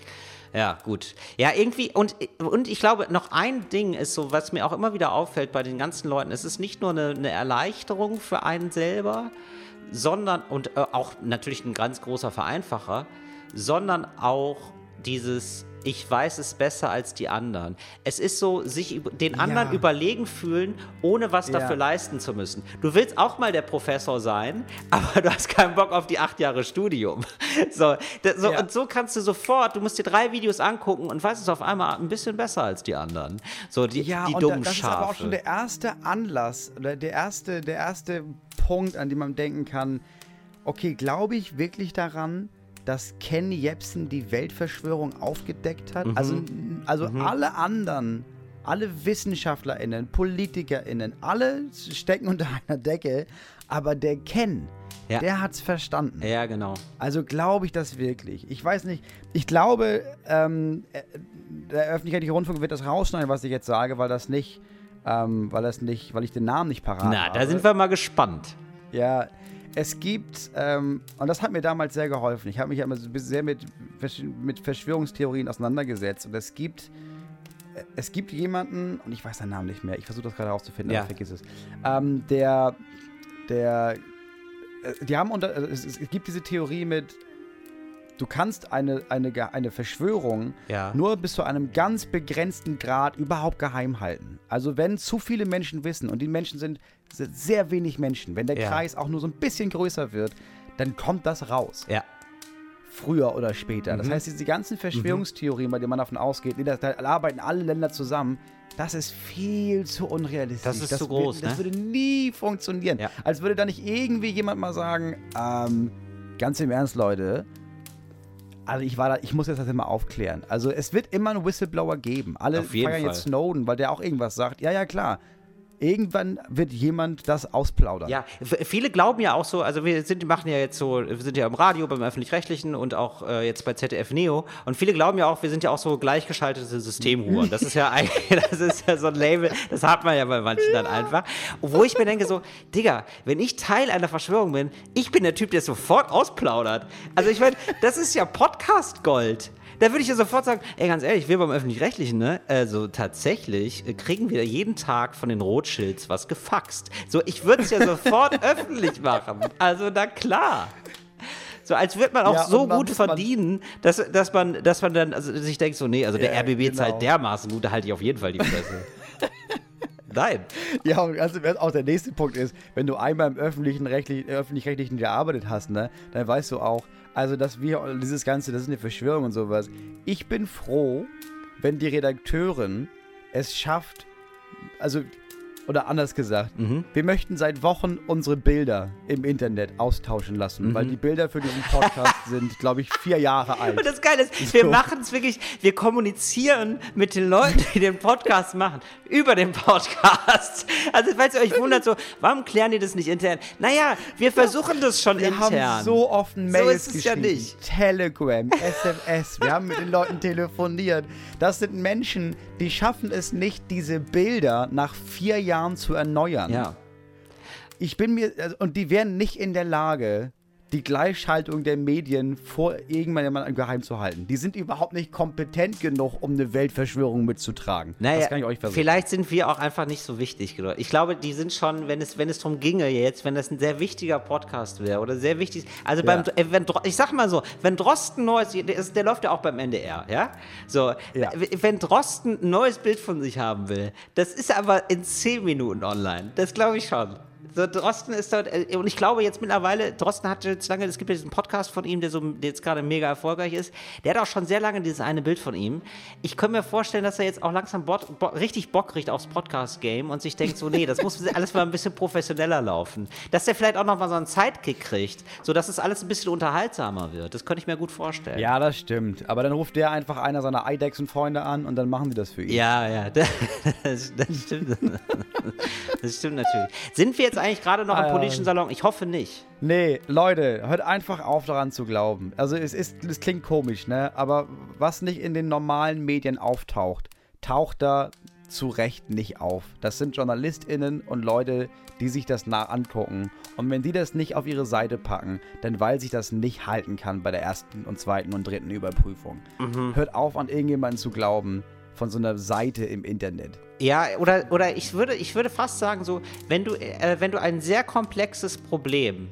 Ja, gut. Ja, irgendwie, und ich glaube, noch ein Ding ist so, was mir auch immer wieder auffällt bei den ganzen Leuten, es ist nicht nur eine Erleichterung für einen selber, sondern, und auch natürlich ein ganz großer Vereinfacher, sondern auch dieses, ich weiß es besser als die anderen. Es ist so, sich den anderen überlegen fühlen, ohne was dafür leisten zu müssen. Du willst auch mal der Professor sein, aber du hast keinen Bock auf die 8 Jahre Studium. Und so kannst du sofort, du musst dir 3 Videos angucken und weißt es auf einmal ein bisschen besser als die anderen. So die dummen das Schafe. ist aber auch schon der erste Anlass oder der erste Punkt, an dem man denken kann, okay, glaube ich wirklich daran, dass Ken Jebsen die Weltverschwörung aufgedeckt hat? Also alle anderen, alle WissenschaftlerInnen, PolitikerInnen, alle stecken unter einer Decke, aber der Ken, der hat's verstanden. Ja, genau. Also glaube ich das wirklich. Ich weiß nicht, ich glaube, der öffentlich-rechtliche Rundfunk wird das rausschneiden, was ich jetzt sage, weil ich den Namen nicht parat habe. Na, da sind wir mal gespannt. Ja, es gibt, und das hat mir damals sehr geholfen, ich habe mich ja immer sehr mit Verschwörungstheorien auseinandergesetzt und es gibt jemanden, und ich weiß seinen Namen nicht mehr, ich versuche das gerade rauszufinden, aber vergiss es, es gibt diese Theorie mit, du kannst eine Verschwörung nur bis zu einem ganz begrenzten Grad überhaupt geheim halten. Also wenn zu viele Menschen wissen, und die Menschen sind sehr wenig Menschen, wenn der Kreis auch nur so ein bisschen größer wird, dann kommt das raus. Ja. Früher oder später. Das heißt, diese ganzen Verschwörungstheorien, bei denen man davon ausgeht, da arbeiten alle Länder zusammen, das ist viel zu unrealistisch. Das ist zu groß, Das würde nie funktionieren. Ja. Als würde da nicht irgendwie jemand mal sagen, ganz im Ernst, Leute, also ich muss jetzt das immer aufklären. Also es wird immer einen Whistleblower geben. Alle feiern jetzt Snowden, weil der auch irgendwas sagt. Ja, klar. Irgendwann wird jemand das ausplaudern. Ja, viele glauben ja auch so, also wir sind ja im Radio, beim Öffentlich-Rechtlichen und auch jetzt bei ZDF Neo und viele glauben ja auch, wir sind ja auch so gleichgeschaltete Systemhuren. Das ist ja so ein Label, das hat man ja bei manchen dann einfach. Wo ich mir denke so, Digga, wenn ich Teil einer Verschwörung bin, ich bin der Typ, der sofort ausplaudert. Also ich meine, das ist ja Podcast-Gold. Da würde ich ja sofort sagen, ey, ganz ehrlich, wir beim Öffentlich-Rechtlichen, ne? Also tatsächlich kriegen wir jeden Tag von den Rothschilds was gefaxt. So, ich würde es ja sofort öffentlich machen. Also, na klar. So, als würde man auch so gut verdienen, dass man dann sich denkt, so, nee, also der RBB zahlt dermaßen gut, da halte ich auf jeden Fall die Fresse. Nein. Ja, und also auch der nächste Punkt ist, wenn du einmal im Öffentlich-Rechtlichen gearbeitet hast, ne, dann weißt du auch, also dass dieses Ganze, das ist eine Verschwörung und sowas. Ich bin froh, wenn die Redakteurin es schafft, also, oder anders gesagt, wir möchten seit Wochen unsere Bilder im Internet austauschen lassen, weil die Bilder für diesen Podcast sind, glaube ich, 4 Jahre alt. Und das Geile ist, wir machen es wirklich, wir kommunizieren mit den Leuten, die den Podcast machen, über den Podcast. Also, falls ihr euch wundert, so, warum klären die das nicht intern? Naja, wir versuchen das schon intern. Wir haben so oft Mails so geschrieben, ja nicht. Telegram, SMS, wir haben mit den Leuten telefoniert. Das sind Menschen, die schaffen es nicht, diese Bilder nach 4 Jahren zu erneuern. Ja. Und die wären nicht in der Lage, die Gleichschaltung der Medien vor irgendjemandem geheim zu halten. Die sind überhaupt nicht kompetent genug, um eine Weltverschwörung mitzutragen. Naja, das kann ich euch versichern. Vielleicht sind wir auch einfach nicht so wichtig. Ich glaube, die sind schon, wenn es darum ginge jetzt, wenn das ein sehr wichtiger Podcast wäre oder sehr wichtig, also ich sag mal so, wenn Drosten neues, der läuft ja auch beim NDR, ja? So, wenn Drosten ein neues Bild von sich haben will, das ist aber in 10 Minuten online. Das glaube ich schon. So, Drosten ist dort, und ich glaube jetzt mittlerweile, Drosten hat jetzt lange, es gibt ja diesen Podcast von ihm, der jetzt gerade mega erfolgreich ist, der hat auch schon sehr lange dieses eine Bild von ihm. Ich könnte mir vorstellen, dass er jetzt auch langsam richtig Bock kriegt aufs Podcast-Game und sich denkt so, nee, das muss alles mal ein bisschen professioneller laufen. Dass er vielleicht auch noch mal so einen Sidekick kriegt, sodass es alles ein bisschen unterhaltsamer wird. Das könnte ich mir gut vorstellen. Ja, das stimmt. Aber dann ruft der einfach einer seiner Eidechsen-Freunde an und dann machen die das für ihn. Ja, das stimmt. Das stimmt natürlich. Sind wir jetzt eigentlich gerade noch im politischen Salon? Ich hoffe nicht. Nee, Leute, hört einfach auf daran zu glauben. Also es klingt komisch, ne? Aber was nicht in den normalen Medien auftaucht, taucht da zu Recht nicht auf. Das sind JournalistInnen und Leute, die sich das angucken. Und wenn die das nicht auf ihre Seite packen, dann weil sich das nicht halten kann bei der ersten und zweiten und dritten Überprüfung. Hört auf, an irgendjemanden zu glauben von so einer Seite im Internet. Ja, oder ich würde fast sagen, so, wenn du ein sehr komplexes Problem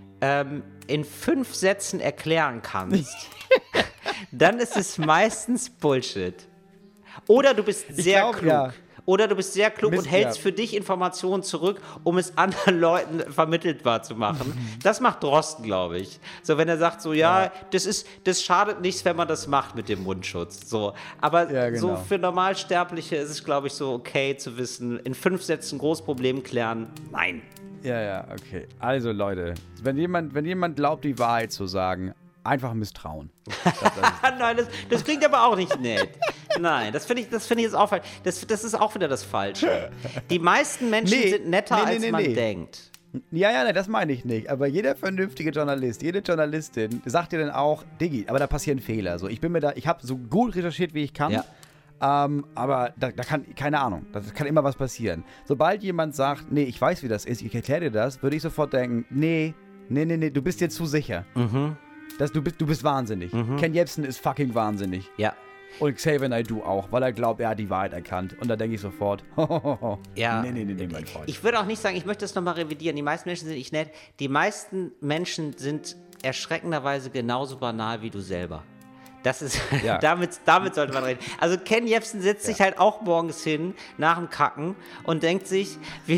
in 5 Sätzen erklären kannst, dann ist es meistens Bullshit. Oder du bist sehr klug. Ja. Oder du bist sehr klug und hältst für dich Informationen zurück, um es anderen Leuten vermittelbar zu machen. Das macht Drosten, glaube ich. So, wenn er sagt, so, das schadet nichts, wenn man das macht mit dem Mundschutz. So. Aber so für Normalsterbliche ist es, glaube ich, so okay zu wissen, in 5 Sätzen Großproblem klären, nein. Ja, okay. Also, Leute, wenn jemand glaubt, die Wahrheit zu sagen, einfach misstrauen. Nein, das klingt aber auch nicht nett. Nein, das finde ich jetzt auch falsch. Das ist auch wieder das Falsche. Die meisten Menschen sind netter, als man denkt. Ja, das meine ich nicht. Aber jeder vernünftige Journalist, jede Journalistin sagt dir dann auch, Diggi, aber da passieren Fehler. So, ich habe so gut recherchiert, wie ich kann. Ja. Aber da kann, keine Ahnung, da kann immer was passieren. Sobald jemand sagt, nee, ich weiß, wie das ist, ich erkläre dir das, würde ich sofort denken, nee, du bist dir zu sicher. Du bist wahnsinnig. Ken Jebsen ist fucking wahnsinnig. Ja. Und Xavier Naidoo auch, weil er glaubt, er hat die Wahrheit erkannt. Und da denke ich sofort, ja. Nee, mein Freund. Ich würde auch nicht sagen, ich möchte das nochmal revidieren. Die meisten Menschen sind nicht nett. Die meisten Menschen sind erschreckenderweise genauso banal wie du selber. Das ist, damit sollte man reden. Also Ken Jebsen setzt sich halt auch morgens hin, nach dem Kacken und denkt sich, wie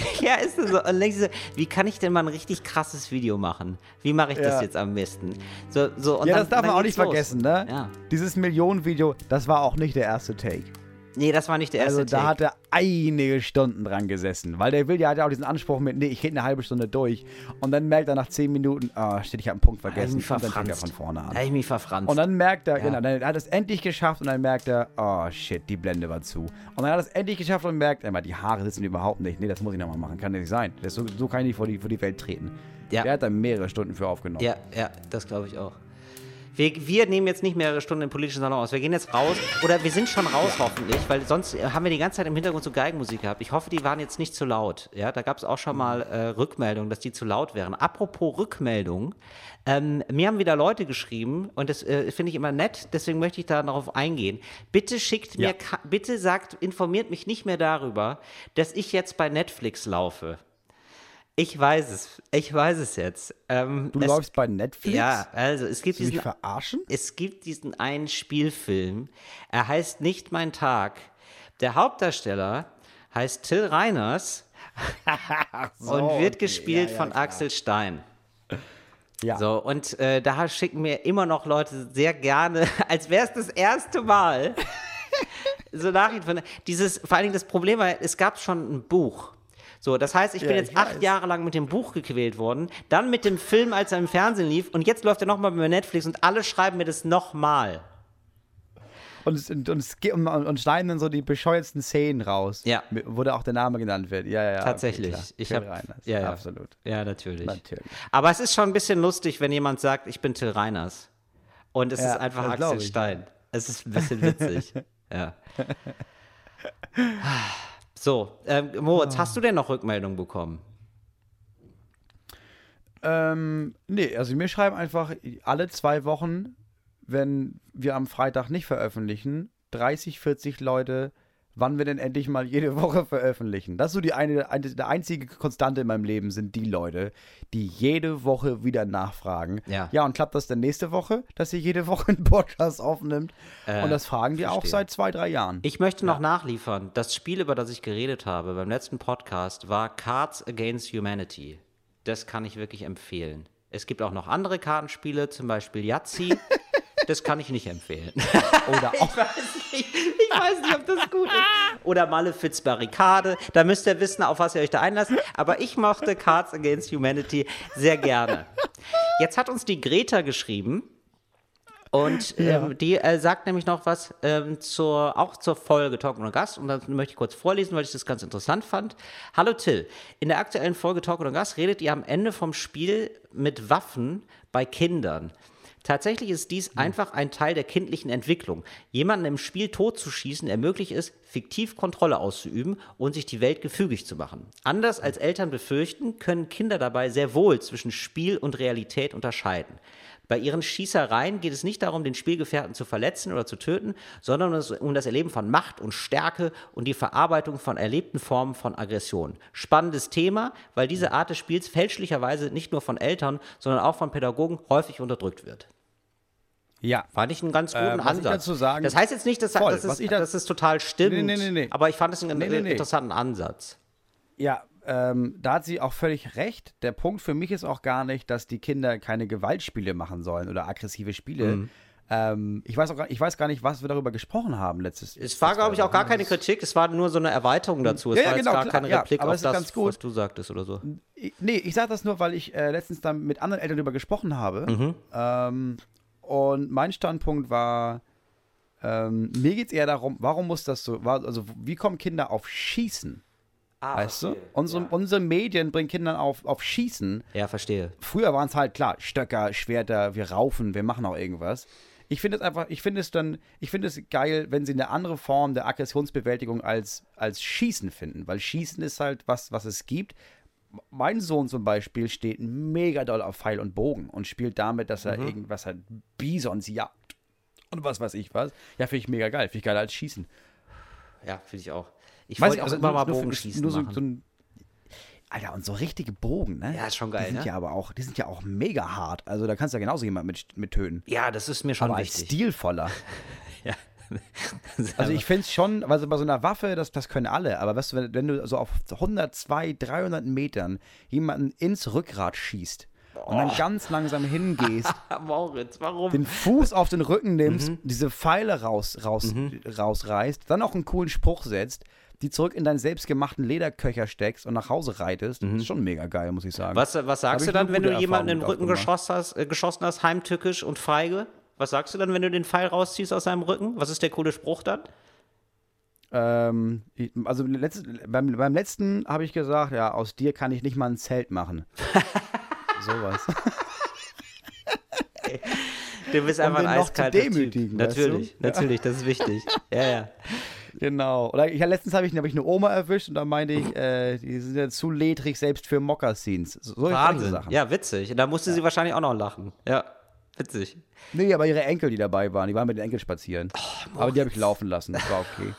kann ich denn mal ein richtig krasses Video machen? Wie mache ich das jetzt am besten? Und das darf man auch nicht vergessen, ne? Ja. Dieses Millionenvideo, das war auch nicht der erste Take. Nee, das war nicht der erste Take. Also da hat er einige Stunden dran gesessen, weil der hat ja auch diesen Anspruch mit, nee, ich rede eine halbe Stunde durch und dann merkt er nach 10 Minuten, ich habe einen Punkt vergessen und dann fängt er von vorne an. Da habe ich mich verfranst. Und dann merkt er, dann hat er es endlich geschafft und dann merkt er, oh shit, die Blende war zu. Und dann hat er es endlich geschafft und merkt, die Haare sitzen überhaupt nicht. Nee, das muss ich nochmal machen, kann nicht sein. So kann ich nicht vor die Welt treten. Ja. Der hat da mehrere Stunden für aufgenommen. Ja, das glaube ich auch. Wir nehmen jetzt nicht mehrere Stunden im politischen Salon aus. Wir gehen jetzt raus. Oder wir sind schon raus, hoffentlich. Weil sonst haben wir die ganze Zeit im Hintergrund so Geigenmusik gehabt. Ich hoffe, die waren jetzt nicht zu laut. Ja, da gab es auch schon mal Rückmeldungen, dass die zu laut wären. Apropos Rückmeldungen. Mir haben wieder Leute geschrieben. Und das finde ich immer nett. Deswegen möchte ich da darauf eingehen. Bitte schickt mir, informiert mich nicht mehr darüber, dass ich jetzt bei Netflix laufe. Ich weiß es jetzt. Du läufst bei Netflix? Ja, also es gibt diesen... verarschen? Es gibt diesen einen Spielfilm. Er heißt Nicht mein Tag. Der Hauptdarsteller heißt Till Reiners und wird gespielt von Axel Stein. Ja. So, und da schicken mir immer noch Leute sehr gerne, als wäre es das erste Mal, so Nachrichten von... Vor allen Dingen das Problem war, es gab schon ein Buch. So, das heißt, ich bin jetzt 8 Jahre lang mit dem Buch gequält worden, dann mit dem Film, als er im Fernsehen lief, und jetzt läuft er nochmal bei Netflix und alle schreiben mir das nochmal. Und schneiden dann so die bescheuertsten Szenen raus, wo da auch der Name genannt wird. Ja. Tatsächlich. Okay, absolut. Ja, natürlich. Aber es ist schon ein bisschen lustig, wenn jemand sagt, ich bin Till Reiners. Und es ist einfach Axel Stein. Es ist ein bisschen witzig. Ja. So, Moritz, hast du denn noch Rückmeldungen bekommen? Nee, also mir schreiben einfach alle 2 Wochen, wenn wir am Freitag nicht veröffentlichen, 30, 40 Leute, wann wir denn endlich mal jede Woche veröffentlichen. Das ist so der einzige Konstante in meinem Leben sind die Leute, die jede Woche wieder nachfragen. Ja, und klappt das denn nächste Woche, dass ihr jede Woche einen Podcast aufnimmt? Und das fragen die auch seit 2, 3 Jahren. Ich möchte noch nachliefern. Das Spiel, über das ich geredet habe beim letzten Podcast, war Cards Against Humanity. Das kann ich wirklich empfehlen. Es gibt auch noch andere Kartenspiele, zum Beispiel Yahtzee. Das kann ich nicht empfehlen. Oder auch. Ich weiß nicht, ob das gut ist. Oder Malefiz Barrikade. Da müsst ihr wissen, auf was ihr euch da einlasst. Aber ich mochte Cards Against Humanity sehr gerne. Jetzt hat uns die Greta geschrieben. Und die sagt nämlich noch was auch zur Folge Talk ohne Gast. Und das möchte ich kurz vorlesen, weil ich das ganz interessant fand. Hallo Till, in der aktuellen Folge Talk ohne Gast redet ihr am Ende vom Spiel mit Waffen bei Kindern. Tatsächlich ist dies einfach ein Teil der kindlichen Entwicklung. Jemanden im Spiel totzuschießen ermöglicht es, fiktiv Kontrolle auszuüben und sich die Welt gefügig zu machen. Anders als Eltern befürchten, können Kinder dabei sehr wohl zwischen Spiel und Realität unterscheiden. Bei ihren Schießereien geht es nicht darum, den Spielgefährten zu verletzen oder zu töten, sondern um das Erleben von Macht und Stärke und die Verarbeitung von erlebten Formen von Aggression. Spannendes Thema, weil diese Art des Spiels fälschlicherweise nicht nur von Eltern, sondern auch von Pädagogen häufig unterdrückt wird. Ja. Fand ich einen ganz guten was Ansatz. ich dazu sagen, das heißt jetzt nicht, dass es total stimmt, Nee. aber ich fand es einen interessanten Ansatz. Ja, da hat sie auch völlig recht. Der Punkt für mich ist auch gar nicht, dass die Kinder keine Gewaltspiele machen sollen oder aggressive Spiele. Ich weiß gar nicht, was wir darüber gesprochen haben letztes Mal. Es war, glaube ich, auch gar keine Kritik, es war nur so eine Erweiterung dazu. Es war jetzt gar keine Replik auf das, was du sagtest oder so. Nee, ich sage das nur, weil ich letztens dann mit anderen Eltern darüber gesprochen habe. Und mein Standpunkt war, mir geht es eher darum, warum muss das so, also wie kommen Kinder auf Schießen? Weißt du? Unsere Medien bringen Kindern auf Schießen. Ja, verstehe. Früher waren es halt, klar, Stöcker, Schwerter, wir raufen, wir machen auch irgendwas. Ich finde es geil, wenn sie eine andere Form der Aggressionsbewältigung als Schießen finden. Weil Schießen ist halt was es gibt. Mein Sohn zum Beispiel steht mega doll auf Pfeil und Bogen und spielt damit, dass er irgendwas hat, Bisons jagt und was weiß ich was. Ja, finde ich mega geil. Finde ich geiler als Schießen. Ja, finde ich auch. Ich wollte auch immer mal Bogenschießen machen. Alter, und so richtige Bogen, ne? Ja, ist schon geil, die sind ja auch mega hart. Also da kannst du ja genauso jemanden mit töten. Ja, das ist mir schon aber wichtig. Stilvoller. Ja. Also ich finde es schon, also bei so einer Waffe, das können alle, aber weißt du, wenn du so auf 100, 200, 300 Metern jemanden ins Rückgrat schießt und dann ganz langsam hingehst, Moritz, warum? Den Fuß auf den Rücken nimmst, diese Pfeile rausreißt, dann auch einen coolen Spruch setzt, die zurück in deinen selbstgemachten Lederköcher steckst und nach Hause reitest, das ist schon mega geil, muss ich sagen. Was sagst du dann, wenn du jemanden in den Rücken geschossen hast, heimtückisch und feige? Was sagst du dann, wenn du den Pfeil rausziehst aus seinem Rücken? Was ist der coole Spruch dann? Also beim letzten habe ich gesagt, ja, aus dir kann ich nicht mal ein Zelt machen. Sowas. Du bist einfach ein eiskalter Typ. Natürlich, weißt du? Natürlich, das ist wichtig. Ja. Genau. Oder letztens habe ich eine Oma erwischt und da meinte ich, die sind ja zu ledrig selbst für Mokassins. Wahnsinn. Sachen. Ja, witzig. Da musste sie wahrscheinlich auch noch lachen. Ja, witzig. Nee, aber ihre Enkel, die dabei waren, die waren mit den Enkeln spazieren. Aber die habe ich laufen lassen, das war okay.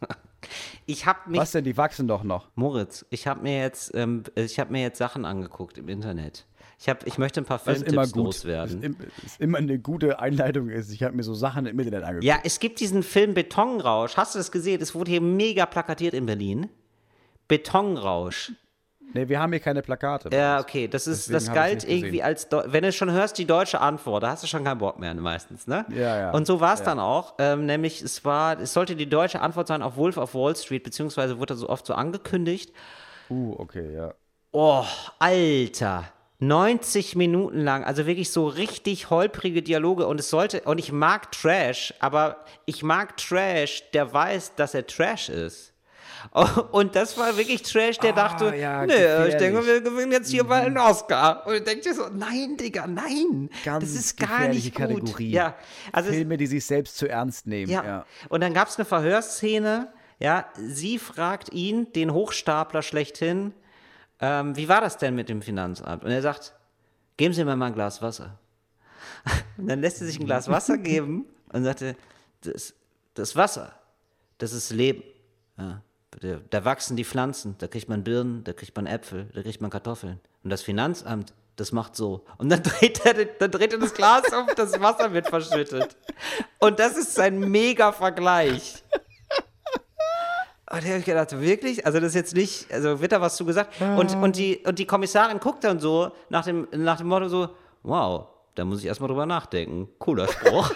Was denn, die wachsen doch noch. Moritz, ich habe mir jetzt Sachen angeguckt im Internet. Ich möchte ein paar Filmtipps loswerden. Ist immer eine gute Einleitung ist. Ich habe mir so Sachen im Internet angeguckt. Ja, es gibt diesen Film Betonrausch. Hast du das gesehen? Es wurde hier mega plakatiert in Berlin. Betonrausch. Nee, wir haben hier keine Plakate. Ja, okay. Das galt irgendwie als, wenn du schon hörst, die deutsche Antwort, da hast du schon keinen Bock mehr meistens, ne? Ja. Und so war es dann auch. Nämlich, es sollte die deutsche Antwort sein auf Wolf of Wall Street, beziehungsweise wurde das so oft so angekündigt. Okay, ja. Oh, Alter. 90 Minuten lang, also wirklich so richtig holprige Dialoge und ich mag Trash, aber ich mag Trash, der weiß, dass er Trash ist. Und das war wirklich Trash, der dachte, ich denke, wir gewinnen jetzt hier bald einen Oscar. Und ich denke so, nein, Digga, nein, ganz das ist gar nicht gut. Kategorie. Ja, also Filme, die sich selbst zu ernst nehmen. Ja. Und dann gab es eine Verhörszene, ja, sie fragt ihn, den Hochstapler schlechthin, wie war das denn mit dem Finanzamt? Und er sagt, geben Sie mir mal ein Glas Wasser. Und dann lässt er sich ein Glas Wasser geben und sagte, das Wasser, das ist Leben. Ja, da wachsen die Pflanzen, da kriegt man Birnen, da kriegt man Äpfel, da kriegt man Kartoffeln. Und das Finanzamt, das macht so. Und dann dreht er das Glas auf, das Wasser wird verschüttet. Und das ist sein Mega-Vergleich. Und da habe ich gedacht, wirklich? Also das ist jetzt nicht, also wird da was zu gesagt? Und die Kommissarin guckt dann so nach dem Motto so, wow, da muss ich erstmal drüber nachdenken. Cooler Spruch.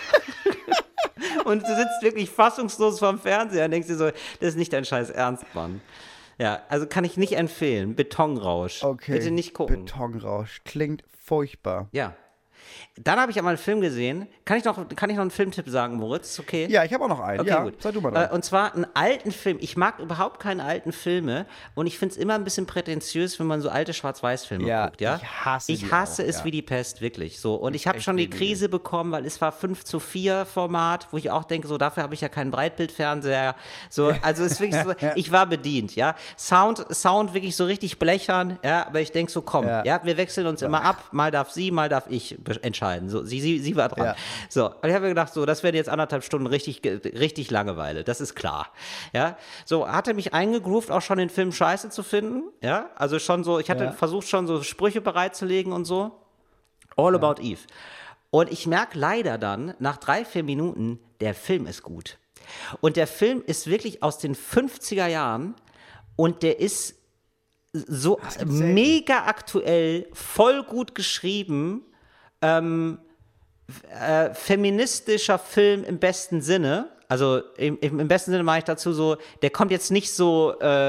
Und du sitzt wirklich fassungslos vorm Fernseher und denkst dir so, das ist nicht dein scheiß Ernst, Mann. Ja, also kann ich nicht empfehlen. Betonrausch. Okay. Bitte nicht gucken. Betonrausch. Klingt furchtbar. Ja. Dann habe ich einmal einen Film gesehen. Kann ich noch einen Filmtipp sagen, Moritz? Ist okay? Ja, ich habe auch noch einen. Okay, ja, gut. Sag du mal dran. Und zwar einen alten Film. Ich mag überhaupt keine alten Filme und ich finde es immer ein bisschen prätentiös, wenn man so alte Schwarz-Weiß-Filme guckt, ja? Ich hasse es auch, wie die Pest, wirklich. So. Und ich habe schon die Krise bekommen, weil es war 5:4 Format, wo ich auch denke, so dafür habe ich ja keinen Breitbildfernseher. So, also es ist wirklich so, ich war bedient, ja. Sound wirklich so richtig blechern, ja, aber ich denke so, komm, ja, wir wechseln uns immer ab, mal darf sie, mal darf ich entscheiden. So, sie war dran. Ja. So, und ich habe mir gedacht, so, das werden jetzt 1,5 Stunden richtig Langeweile, das ist klar. Ja, so, hatte mich eingegroovt, auch schon den Film scheiße zu finden, ja, also schon so, ich hatte versucht schon so Sprüche bereitzulegen und so. All About Eve. Und ich merke leider dann, nach 3-4 Minuten, der Film ist gut. Und der Film ist wirklich aus den 50er Jahren und der ist so mega aktuell, voll gut geschrieben, feministischer Film im besten Sinne. Also im besten Sinne mache ich dazu so, der kommt jetzt nicht so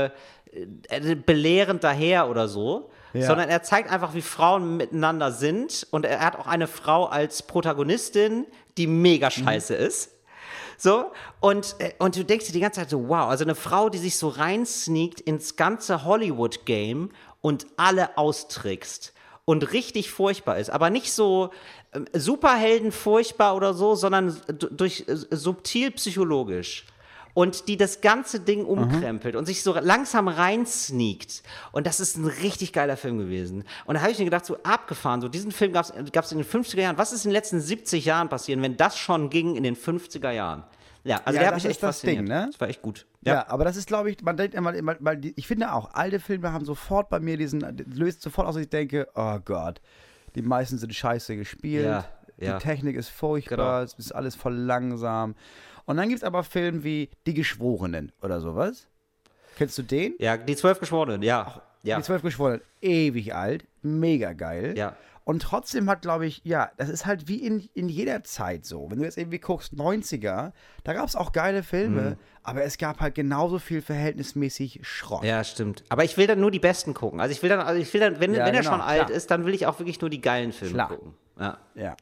belehrend daher oder so, sondern er zeigt einfach, wie Frauen miteinander sind und er hat auch eine Frau als Protagonistin, die mega scheiße ist. So, und du denkst dir die ganze Zeit so, wow, also eine Frau, die sich so reinsneakt ins ganze Hollywood-Game und alle austrickst und richtig furchtbar ist, aber nicht so Superhelden furchtbar oder so, sondern subtil psychologisch. Und die das ganze Ding umkrempelt und sich so langsam reinsneakt. Und das ist ein richtig geiler Film gewesen. Und da habe ich mir gedacht, so abgefahren, so diesen Film gab's in den 50er Jahren. Was ist in den letzten 70 Jahren passiert, wenn das schon ging in den 50er Jahren? Ja, also der hat mich echt fasziniert. Ding, ne? Das war echt gut. Ja, aber das ist, glaube ich, man denkt immer, ich finde auch, alte Filme haben sofort bei mir löst sofort aus, dass ich denke, oh Gott, die meisten sind scheiße gespielt, die Technik ist furchtbar, es ist alles voll langsam. Und dann gibt es aber Filme wie Die Geschworenen oder sowas. Kennst du den? Ja, die 12 Geschworenen, ja. Die 12 Geschworenen, ewig alt, mega geil. Ja. Und trotzdem hat, glaube ich, das ist halt wie in jeder Zeit so. Wenn du jetzt irgendwie guckst, 90er, da gab es auch geile Filme, aber es gab halt genauso viel verhältnismäßig Schrott. Ja, stimmt. Aber ich will dann nur die besten gucken. Also ich will dann, wenn er schon alt ist, dann will ich auch wirklich nur die geilen Filme gucken. Ja.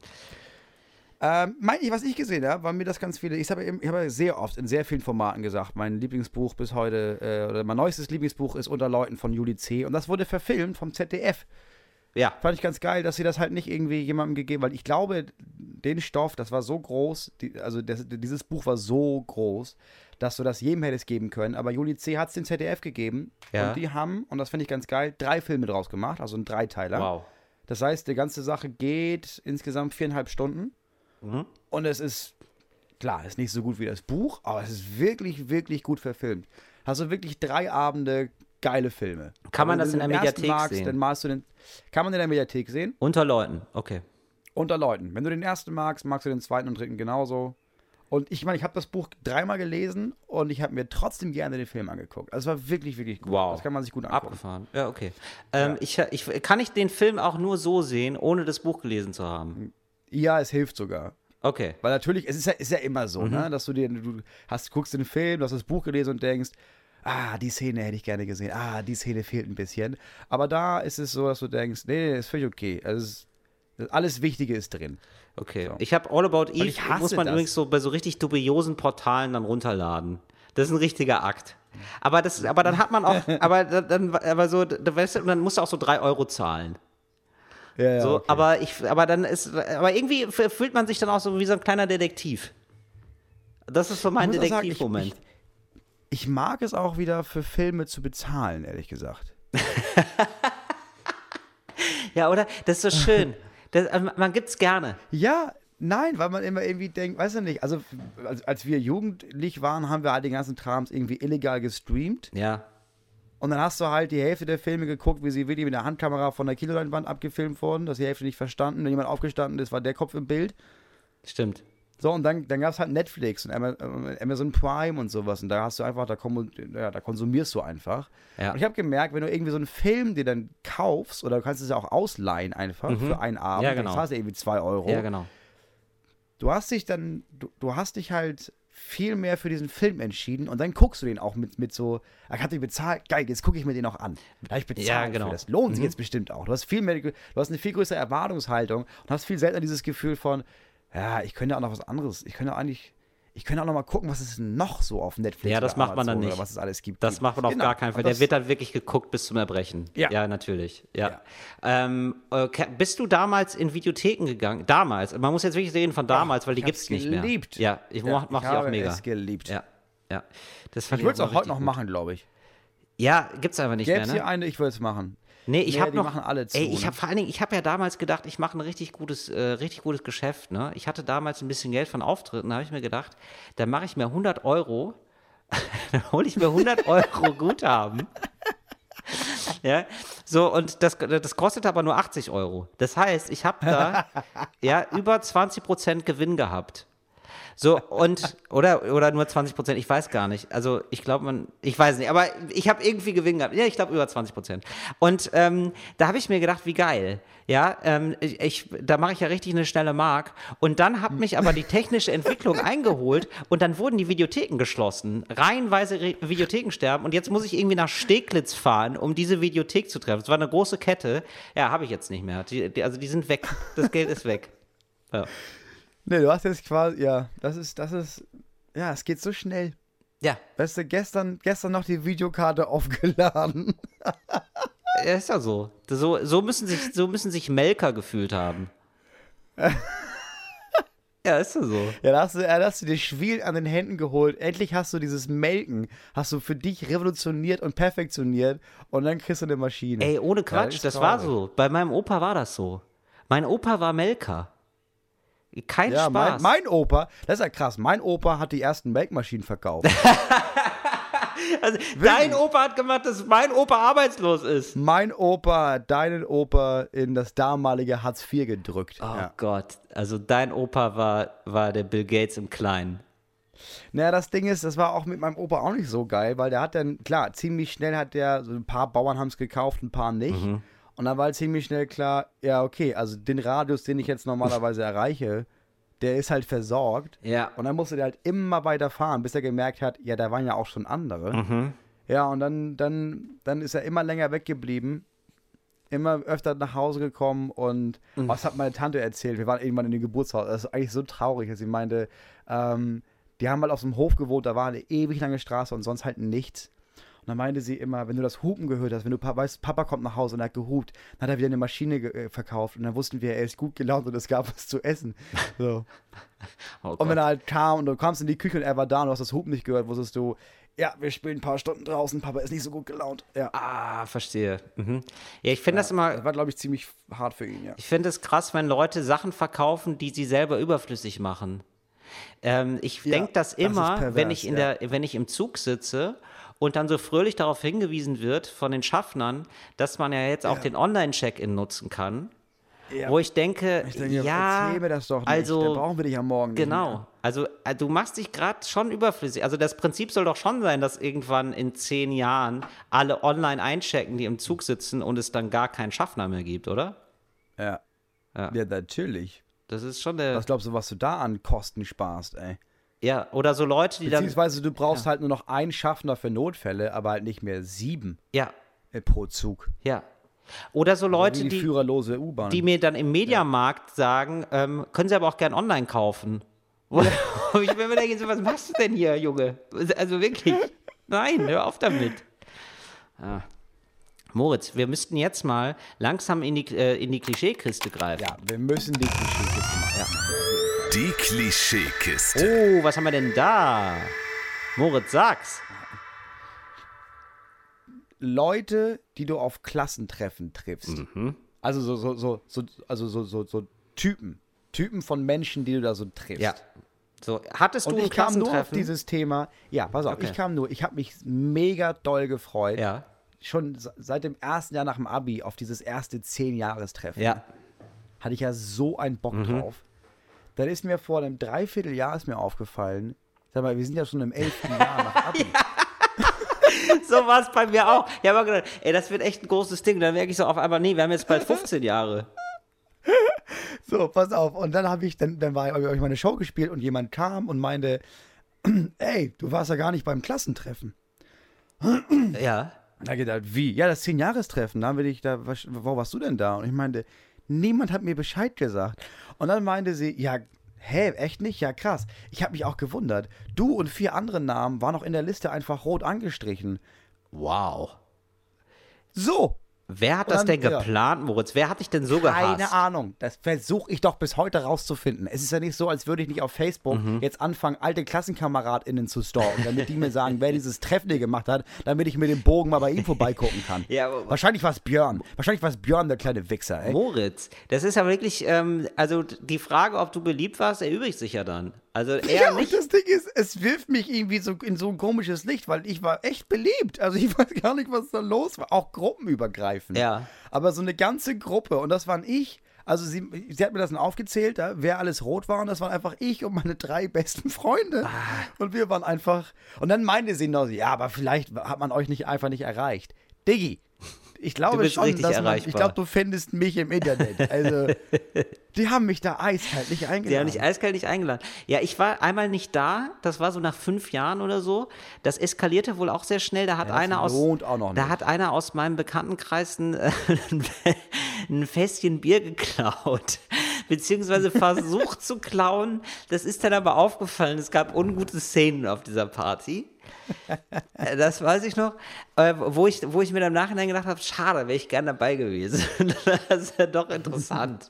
Was ich gesehen habe, war mir das ganz viele, ich habe ja sehr oft in sehr vielen Formaten gesagt, mein Lieblingsbuch bis heute, oder mein neuestes Lieblingsbuch ist Unter Leuten von Julie C. Und das wurde verfilmt vom ZDF. Ja. Fand ich ganz geil, dass sie das halt nicht irgendwie jemandem gegeben, weil ich glaube, den Stoff, das war so groß, dieses Buch war so groß, dass du das jedem hättest geben können, aber Julie C. hat es dem ZDF gegeben und die haben, und das finde ich ganz geil, 3 Filme draus gemacht, also ein 3-Teiler. Wow. Das heißt, die ganze Sache geht insgesamt 4,5 Stunden. Und es ist, klar, ist nicht so gut wie das Buch, aber es ist wirklich, wirklich gut verfilmt. Hast du wirklich 3 Abende geile Filme. Kann man das in der Mediathek sehen? Dann kann man in der Mediathek sehen? Unter Leuten, okay. Unter Leuten. Wenn du den ersten magst, magst du den zweiten und dritten genauso. Und ich meine, ich habe das Buch 3-mal gelesen und ich habe mir trotzdem gerne den Film angeguckt. Also es war wirklich, wirklich gut. Wow. Das kann man sich gut angucken. Abgefahren. Ja, okay. Kann ich den Film auch nur so sehen, ohne das Buch gelesen zu haben? Ja, es hilft sogar. Okay. Weil natürlich, es ist ja immer so, ne, dass du guckst den Film, du hast das Buch gelesen und denkst, die Szene hätte ich gerne gesehen, die Szene fehlt ein bisschen. Aber da ist es so, dass du denkst, nee, ist völlig okay. Also alles Wichtige ist drin. Okay. So. Ich habe All About Eve, muss man das. übrigens so bei so richtig dubiosen Portalen dann runterladen. Das ist ein richtiger Akt. Aber dann hat man auch, dann musst du auch so 3 € zahlen. Ja, so, okay. aber irgendwie fühlt man sich dann auch so wie so ein kleiner Detektiv. Das ist so mein Detektivmoment. Ich mag es auch wieder für Filme zu bezahlen, ehrlich gesagt. Ja, oder? Das ist so schön. Man gibt's gerne. Ja, nein, weil man immer irgendwie denkt, weiß ich nicht, also als wir jugendlich waren, haben wir halt den ganzen Trams irgendwie illegal gestreamt. Ja. Und dann hast du halt die Hälfte der Filme geguckt, wie sie wirklich mit der Handkamera von der Kinoleinwand abgefilmt wurden. Das die Hälfte nicht verstanden. Wenn jemand aufgestanden ist, war der Kopf im Bild. Stimmt. So, und dann gab es halt Netflix und Amazon Prime und sowas. Und da hast du einfach, da konsumierst du einfach. Ja. Und ich habe gemerkt, wenn du irgendwie so einen Film dir dann kaufst, oder du kannst es ja auch ausleihen einfach für einen Abend, ja, genau. dann zahlst du irgendwie 2 €. Ja, genau. Du hast dich halt viel mehr für diesen Film entschieden und dann guckst du den auch mit so, ich hab den bezahlt, geil, jetzt gucke ich mir den auch an. Da habe ich bezahlt, Ja, genau. für das lohnt sich jetzt bestimmt auch. Du hast eine viel größere Erwartungshaltung und hast viel seltener dieses Gefühl von, ja, ich könnte auch noch was anderes, ich könnte auch noch mal gucken, was es noch so auf Netflix Ja, das oder macht man dann Amazon nicht. oder was es alles gibt. Das macht man auf gar keinen Fall. Der wird dann wirklich geguckt bis zum Erbrechen. Ja, natürlich. Ja. Bist du damals in Videotheken gegangen? Damals. Man muss jetzt wirklich reden von damals, weil die gibt es nicht mehr. Geliebt. Ja, ich mach die auch mega. Ich habe es geliebt. Ja. Das Ich fand würde es auch heute richtig noch gut. machen, glaube ich. Ja, gibt's einfach nicht Gäbe mehr, es ne? hier eine, ich würde es machen. Nee, ich habe die noch. machen alle zu, ich ne? habe vor allen Dingen, ich habe ja damals gedacht, ich mache ein richtig gutes Geschäft. Ne? Ich hatte damals ein bisschen Geld von Auftritten, da habe ich mir gedacht, dann mache ich mir 100 Euro, dann hole ich mir 100 Euro Guthaben. Ja, so, und das kostet aber nur 80 Euro. Das heißt, ich habe da über 20% Gewinn gehabt. So, und, oder nur 20%, ich weiß gar nicht. Also, ich weiß nicht, aber ich habe irgendwie Gewinn gehabt. Ja, ich glaube über 20%. Und da habe ich mir gedacht, wie geil. Ja, da mache ich ja richtig eine schnelle Mark. Und dann hat mich aber die technische Entwicklung eingeholt und dann wurden die Videotheken geschlossen. Reihenweise Videotheken sterben und jetzt muss ich irgendwie nach Steglitz fahren, um diese Videothek zu treffen. Es war eine große Kette. Ja, habe ich jetzt nicht mehr. Die sind weg. Das Geld ist weg. Ja. Nee, du hast jetzt quasi, das ist, es geht so schnell. Ja. Weißt du, gestern noch die Videokarte aufgeladen. Ja, ist ja so. So müssen sich Melker gefühlt haben. Ja, ist ja so. Ja, da hast du dir Schwiel an den Händen geholt. Endlich hast du dieses Melken, hast du für dich revolutioniert und perfektioniert und dann kriegst du eine Maschine. Ey, ohne Quatsch, das war so. Bei meinem Opa war das so. Mein Opa war Melker. Kein Spaß. Mein Opa, das ist ja krass, mein Opa hat die ersten Melkmaschinen verkauft. Also, dein Opa hat gemacht, dass mein Opa arbeitslos ist. Mein Opa hat deinen Opa in das damalige Hartz IV gedrückt. Oh Gott, also dein Opa war der Bill Gates im Kleinen. Naja, das Ding ist, das war auch mit meinem Opa auch nicht so geil, weil der hat dann, klar, ziemlich schnell hat der, so ein paar Bauern haben es gekauft, ein paar nicht. Und dann war halt ziemlich schnell klar, ja, okay, also den Radius, den ich jetzt normalerweise erreiche, der ist halt versorgt. Ja. Und dann musste der halt immer weiter fahren, bis er gemerkt hat, ja, da waren ja auch schon andere. Ja, und dann ist er immer länger weggeblieben, immer öfter nach Hause gekommen und was hat meine Tante erzählt? Wir waren irgendwann in dem Geburtshaus, das ist eigentlich so traurig, dass sie meinte, die haben halt auf so einem Hof gewohnt, da war eine ewig lange Straße und sonst halt nichts. Und dann meinte sie immer, wenn du das Hupen gehört hast, wenn du weißt, Papa kommt nach Hause und er hat gehupt, dann hat er wieder eine Maschine verkauft und dann wussten wir, er ist gut gelaunt und es gab was zu essen. So. Oh und wenn er halt kam und du kamst in die Küche und er war da und du hast das Hupen nicht gehört, wusstest du, ja, wir spielen ein paar Stunden draußen, Papa ist nicht so gut gelaunt. Ja. Ah, verstehe. Ja, ich finde das immer. Das war, glaube ich, ziemlich hart für ihn, ja. Ich finde es krass, wenn Leute Sachen verkaufen, die sie selber überflüssig machen. Ich denke das immer, pervers, wenn ich im Zug sitze und dann so fröhlich darauf hingewiesen wird von den Schaffnern, dass man ja jetzt auch den Online-Check-In nutzen kann. Ja. Wo ich denke, erzähl mir das doch nicht, also, dann brauchen wir dich am Morgen nicht genau, mehr. also du machst dich gerade schon überflüssig. Also das Prinzip soll doch schon sein, dass irgendwann in 10 Jahren alle online einchecken, die im Zug sitzen und es dann gar keinen Schaffner mehr gibt, oder? Ja, natürlich. Das ist schon der... Was glaubst du, was du da an Kosten sparst, ey? Ja, oder so Leute, die dann... Beziehungsweise du brauchst halt nur noch einen Schaffner für Notfälle, aber halt nicht mehr 7 Ja, pro Zug. ja. Oder so Leute, Wie die führerlose U-Bahn. die mir dann im Mediamarkt sagen, können sie aber auch gern online kaufen. Wo ich mir denke, so, was machst du denn hier, Junge? Also wirklich, nein, hör auf damit. Ja. Moritz, wir müssten jetzt mal langsam in die Klischeekiste greifen. Ja, wir müssen die Klischeekiste machen. Ja. Die Klischeekiste. Oh, was haben wir denn da? Moritz, sag's. Leute, die du auf Klassentreffen triffst. Also so Typen. Typen von Menschen, die du da so triffst. Ja. So, hattest du Und ein ich kam nur auf Klassentreffen? dieses Thema. Ja, pass auf, Okay. ich habe mich mega doll gefreut. Ja. Schon seit dem ersten Jahr nach dem Abi auf dieses erste 10-Jahrestreffen. Ja. Hatte ich ja so einen Bock drauf. Dann ist mir vor einem Dreivierteljahr ist mir aufgefallen, sag mal, wir sind ja schon im 11. Jahr nach Abi. So war es bei mir auch. Ich habe mal gedacht, ey, das wird echt ein großes Ding. Dann merke ich so auf einmal, nee, wir haben jetzt bald 15 Jahre. So, pass auf. Und dann habe ich meine Show gespielt und jemand kam und meinte, ey, du warst ja gar nicht beim Klassentreffen. Ja. Da gedacht, wie? Ja, das 10-Jahrestreffen, wo warst du denn da? Und ich meinte, niemand hat mir Bescheid gesagt. Und dann meinte sie, ja, hä, echt nicht? Ja, krass. Ich habe mich auch gewundert. Du und 4 andere Namen waren noch in der Liste einfach rot angestrichen. Wow. So. Wer hat das denn geplant, Moritz? Wer hat dich denn so gehasst? Keine Ahnung. Das versuche ich doch bis heute rauszufinden. Es ist ja nicht so, als würde ich nicht auf Facebook jetzt anfangen, alte KlassenkameradInnen zu stalken, damit die mir sagen, wer dieses Treffen hier gemacht hat, damit ich mit dem Bogen mal bei ihm vorbeigucken kann. Ja, wahrscheinlich war es Björn. Wahrscheinlich war es Björn, der kleine Wichser, ey. Moritz, das ist ja wirklich, also die Frage, ob du beliebt warst, erübrigt sich ja dann. Also ja, und das Ding ist, es wirft mich irgendwie so in so ein komisches Licht, weil ich war echt beliebt. Also ich weiß gar nicht, was da los war. Auch gruppenübergreifend. Ja. Aber so eine ganze Gruppe, und das waren ich. Also sie hat mir das dann aufgezählt, wer alles rot war, und das waren einfach ich und meine 3 besten Freunde. Und wir waren einfach, und dann meinte sie noch, ja, aber vielleicht hat man euch einfach nicht erreicht. Diggi, ich glaube schon, ich glaube, du findest mich im Internet. Also, die haben mich da eiskalt nicht eingeladen. Die haben mich eiskalt nicht eingeladen. Ja, ich war einmal nicht da, das war so nach 5 Jahren oder so. Das eskalierte wohl auch sehr schnell. Da hat einer aus meinem Bekanntenkreis ein Fässchen Bier geklaut. Beziehungsweise versucht zu klauen. Das ist dann aber aufgefallen. Es gab ungute Szenen auf dieser Party. Das weiß ich noch, wo ich mir dann im Nachhinein gedacht habe, schade, wäre ich gern dabei gewesen. Das ist ja doch interessant.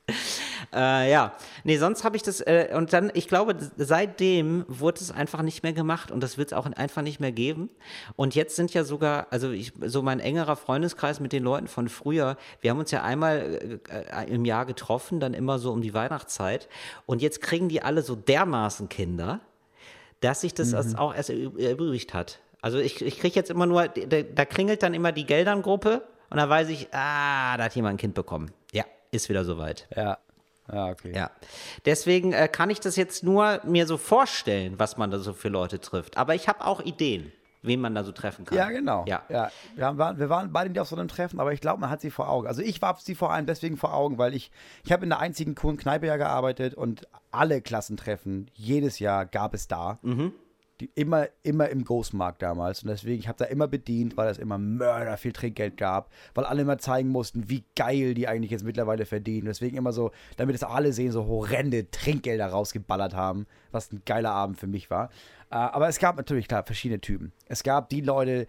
Ja, nee, sonst habe ich das, und dann, ich glaube, seitdem wurde es einfach nicht mehr gemacht und das wird es auch einfach nicht mehr geben. Und jetzt sind ja sogar, also so mein engerer Freundeskreis mit den Leuten von früher, wir haben uns ja einmal im Jahr getroffen, dann immer so um die Weihnachtszeit, und jetzt kriegen die alle so dermaßen Kinder, dass sich das auch erst erübrigt hat. Also ich kriege jetzt immer nur, da klingelt dann immer die Geldern-Gruppe und da weiß ich, da hat jemand ein Kind bekommen. Ja, ist wieder soweit. Ja, okay. Ja, deswegen kann ich das jetzt nur mir so vorstellen, was man da so für Leute trifft. Aber ich habe auch Ideen, wen man da so treffen kann. Ja, genau. Ja. Wir waren beide nicht auf so einem Treffen, aber ich glaube, man hat sie vor Augen. Also ich habe sie vor allem deswegen vor Augen, weil ich habe in der einzigen coolen Kneipe ja gearbeitet und alle Klassentreffen, jedes Jahr gab es da. Die immer im Großmarkt damals. Und deswegen, ich habe da immer bedient, weil es immer mörder viel Trinkgeld gab, weil alle immer zeigen mussten, wie geil die eigentlich jetzt mittlerweile verdienen. Deswegen immer so, damit es alle sehen, so horrende Trinkgelder rausgeballert haben, was ein geiler Abend für mich war. Aber es gab natürlich, klar, verschiedene Typen. Es gab die Leute,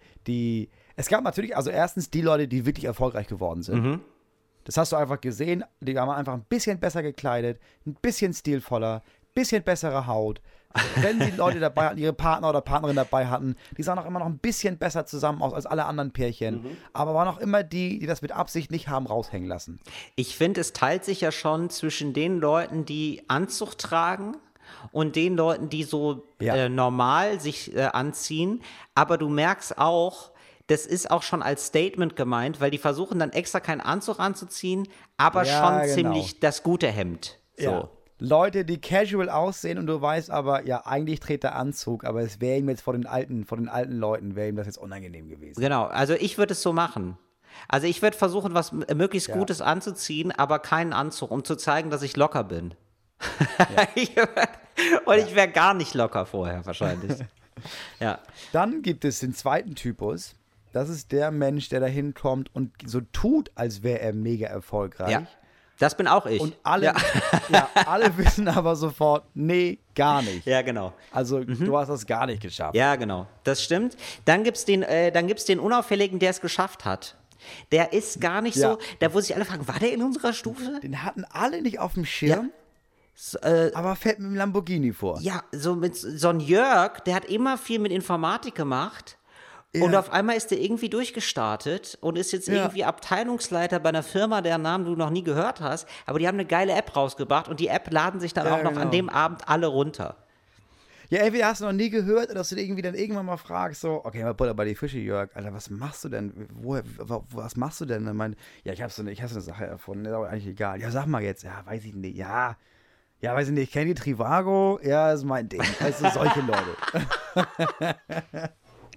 also erstens die Leute, die wirklich erfolgreich geworden sind. Das hast du einfach gesehen, die haben einfach ein bisschen besser gekleidet, ein bisschen stilvoller, ein bisschen bessere Haut. Wenn die Leute dabei hatten, ihre Partner oder Partnerin dabei hatten, die sahen auch immer noch ein bisschen besser zusammen aus als alle anderen Pärchen. Aber waren auch immer die das mit Absicht nicht haben raushängen lassen. Ich finde, es teilt sich ja schon zwischen den Leuten, die Anzug tragen, und den Leuten, die so normal sich anziehen. Aber du merkst auch, das ist auch schon als Statement gemeint, weil die versuchen dann extra keinen Anzug anzuziehen, aber schon ziemlich das gute Hemd. So. Ja. Leute, die casual aussehen und du weißt aber, ja, eigentlich trägt der Anzug, aber es wäre ihm jetzt vor den alten Leuten, wäre ihm das jetzt unangenehm gewesen. Genau, also ich würde es so machen. Also ich würde versuchen, was möglichst Gutes anzuziehen, aber keinen Anzug, um zu zeigen, dass ich locker bin. Ja. Ich wäre gar nicht locker vorher wahrscheinlich. Ja. Dann gibt es den zweiten Typus. Das ist der Mensch, der da hinkommt und so tut, als wäre er mega erfolgreich. Ja. Das bin auch ich. Und alle wissen aber sofort, nee, gar nicht. Ja, genau. Also du hast das gar nicht geschafft. Ja, genau. Das stimmt. Dann gibt's den Unauffälligen, der es geschafft hat. Der ist gar nicht so, da wo sich alle fragen, war der in unserer Stufe? Den hatten alle nicht auf dem Schirm, aber fährt mit dem Lamborghini vor. Ja, so ein Jörg, der hat immer viel mit Informatik gemacht. Ja. Und auf einmal ist der irgendwie durchgestartet und ist jetzt irgendwie Abteilungsleiter bei einer Firma, deren Namen du noch nie gehört hast. Aber die haben eine geile App rausgebracht und die App laden sich dann auch noch an dem Abend alle runter. Ja, entweder hast du noch nie gehört oder dass du irgendwie dann irgendwann mal fragst, so, okay, mal Butter bei die Fische, Jörg, Alter, was machst du denn? Was machst du denn? Und meint, ja, ich hab so eine Sache erfunden, ist aber eigentlich egal. Ja, sag mal jetzt, ja, weiß ich nicht, ja, weiß ich nicht, ich kenne die Trivago, ja, ist mein Ding. Weißt du, solche Leute.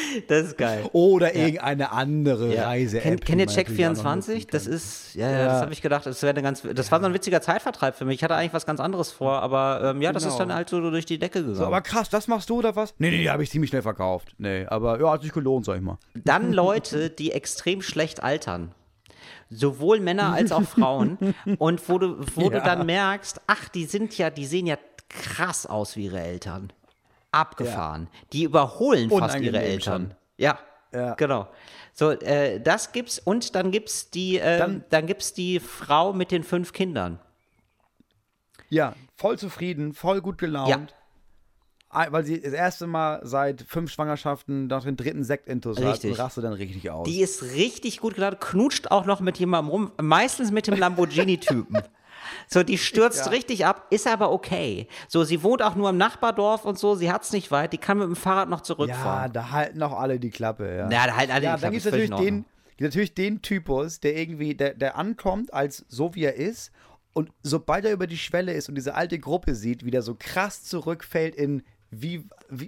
Das ist geil. Oder irgendeine andere Reise-App. Kennt ihr Check24? Das ist, das habe ich gedacht, das war so ein witziger Zeitvertreib für mich. Ich hatte eigentlich was ganz anderes vor, aber das ist dann halt so durch die Decke gegangen. So, aber krass, das machst du oder was? Nee, habe ich ziemlich schnell verkauft. Nee, aber hat sich gelohnt, sag ich mal. Dann Leute, die extrem schlecht altern. Sowohl Männer als auch Frauen. Und wo du dann merkst, ach, die sehen ja krass aus wie ihre Eltern. Abgefahren. Ja. Die überholen fast ihre Eltern. Schon. Ja, genau. So, das gibt's und dann gibt's die Frau mit den 5 Kindern. Ja, voll zufrieden, voll gut gelaunt. Ja. Weil sie das erste Mal seit 5 Schwangerschaften nach den 3. Sekt-Intus hat und rastet dann richtig aus. Die ist richtig gut gelaunt, knutscht auch noch mit jemandem rum, meistens mit dem Lamborghini-Typen. So, die stürzt richtig ab, ist aber okay. So, sie wohnt auch nur im Nachbardorf und so, sie hat's nicht weit, die kann mit dem Fahrrad noch zurückfahren. Ja, da halten auch alle die Klappe, ja. Ja, da halten alle die Klappe. Dann gibt es natürlich den Typus, der irgendwie, der ankommt, als so wie er ist, und sobald er über die Schwelle ist und diese alte Gruppe sieht, wie der so krass zurückfällt in wie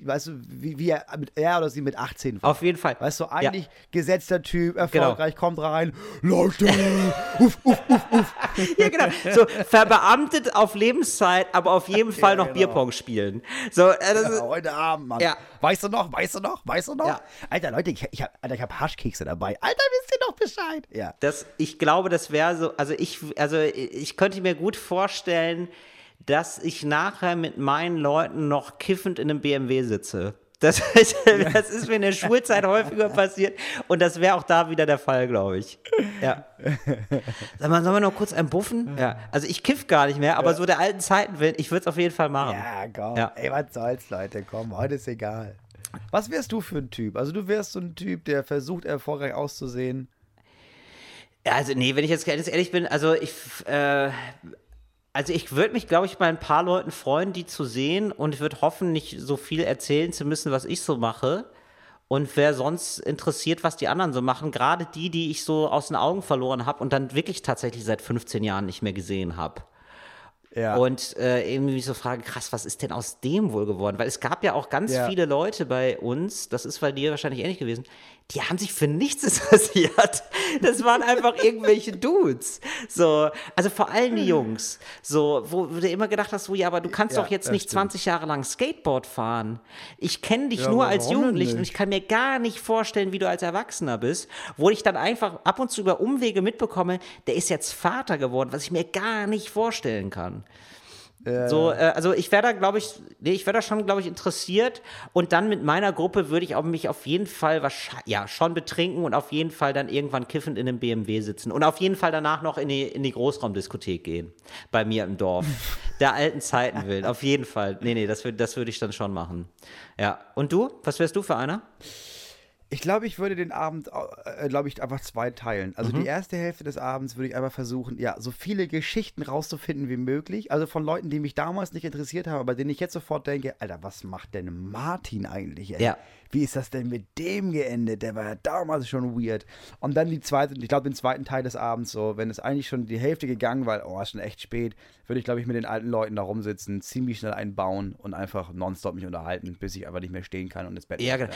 er oder sie mit 18 war. Auf jeden Fall. Weißt du, eigentlich gesetzter Typ, erfolgreich, kommt rein, Leute, uff. Ja, genau. So verbeamtet auf Lebenszeit, aber auf jeden Fall noch Bierpong spielen. So, heute Abend, Mann. Ja. Weißt du noch? Ja. Alter, Leute, ich hab Haschkekse dabei. Alter, wisst ihr doch Bescheid? Ja. Ich glaube, das wäre so, ich könnte mir gut vorstellen, dass ich nachher mit meinen Leuten noch kiffend in einem BMW sitze. Das ist mir in der Schulzeit häufiger passiert und das wäre auch da wieder der Fall, glaube ich. Ja. Sag mal, sollen wir noch kurz einen buffen? Ja. Also ich kiff gar nicht mehr, aber so der alten Zeiten willen, ich würde es auf jeden Fall machen. Ja, komm. Ja. Ey, was soll's, Leute, komm, heute ist egal. Was wärst du für ein Typ? Also du wärst so ein Typ, der versucht, erfolgreich auszusehen. Also nee, wenn ich jetzt ganz ehrlich bin, ich würde mich, glaube ich, bei ein paar Leuten freuen, die zu sehen und würde hoffen, nicht so viel erzählen zu müssen, was ich so mache. Und wer sonst interessiert, was die anderen so machen, gerade die ich so aus den Augen verloren habe und dann wirklich tatsächlich seit 15 Jahren nicht mehr gesehen habe. Ja. Und irgendwie so fragen, krass, was ist denn aus dem wohl geworden? Weil es gab ja auch ganz viele Leute bei uns, das ist bei dir wahrscheinlich ähnlich gewesen, die haben sich für nichts interessiert. Das waren einfach irgendwelche Dudes. So, also vor allem die Jungs. So, wo du immer gedacht hast, so, ja, aber du kannst doch jetzt nicht 20 Jahre lang Skateboard fahren. Ich kenne dich nur als Jugendlichen und ich kann mir gar nicht vorstellen, wie du als Erwachsener bist. Wo ich dann einfach ab und zu über Umwege mitbekomme, der ist jetzt Vater geworden, was ich mir gar nicht vorstellen kann. So, also ich wäre da schon, glaube ich, interessiert und dann mit meiner Gruppe würde ich mich auf jeden Fall schon betrinken und auf jeden Fall dann irgendwann kiffend in einem BMW sitzen und auf jeden Fall danach noch in die Großraumdiskothek gehen, bei mir im Dorf, der alten Zeiten willen, auf jeden Fall. Nee, das würde ich dann schon machen. Ja, und du? Was wärst du für einer? Ich glaube, ich würde den Abend, einfach 2 teilen. Also die erste Hälfte des Abends würde ich einfach versuchen, so viele Geschichten rauszufinden wie möglich. Also von Leuten, die mich damals nicht interessiert haben, aber denen ich jetzt sofort denke, Alter, was macht denn Martin eigentlich, ey? Ja. Wie ist das denn mit dem geendet? Der war ja damals schon weird. Und dann den zweiten Teil des Abends, so, wenn es eigentlich schon die Hälfte gegangen war, ist schon echt spät, würde ich, glaube ich, mit den alten Leuten da rumsitzen, ziemlich schnell einbauen und einfach nonstop mich unterhalten, bis ich einfach nicht mehr stehen kann und ins Bett muss. Ja, genau.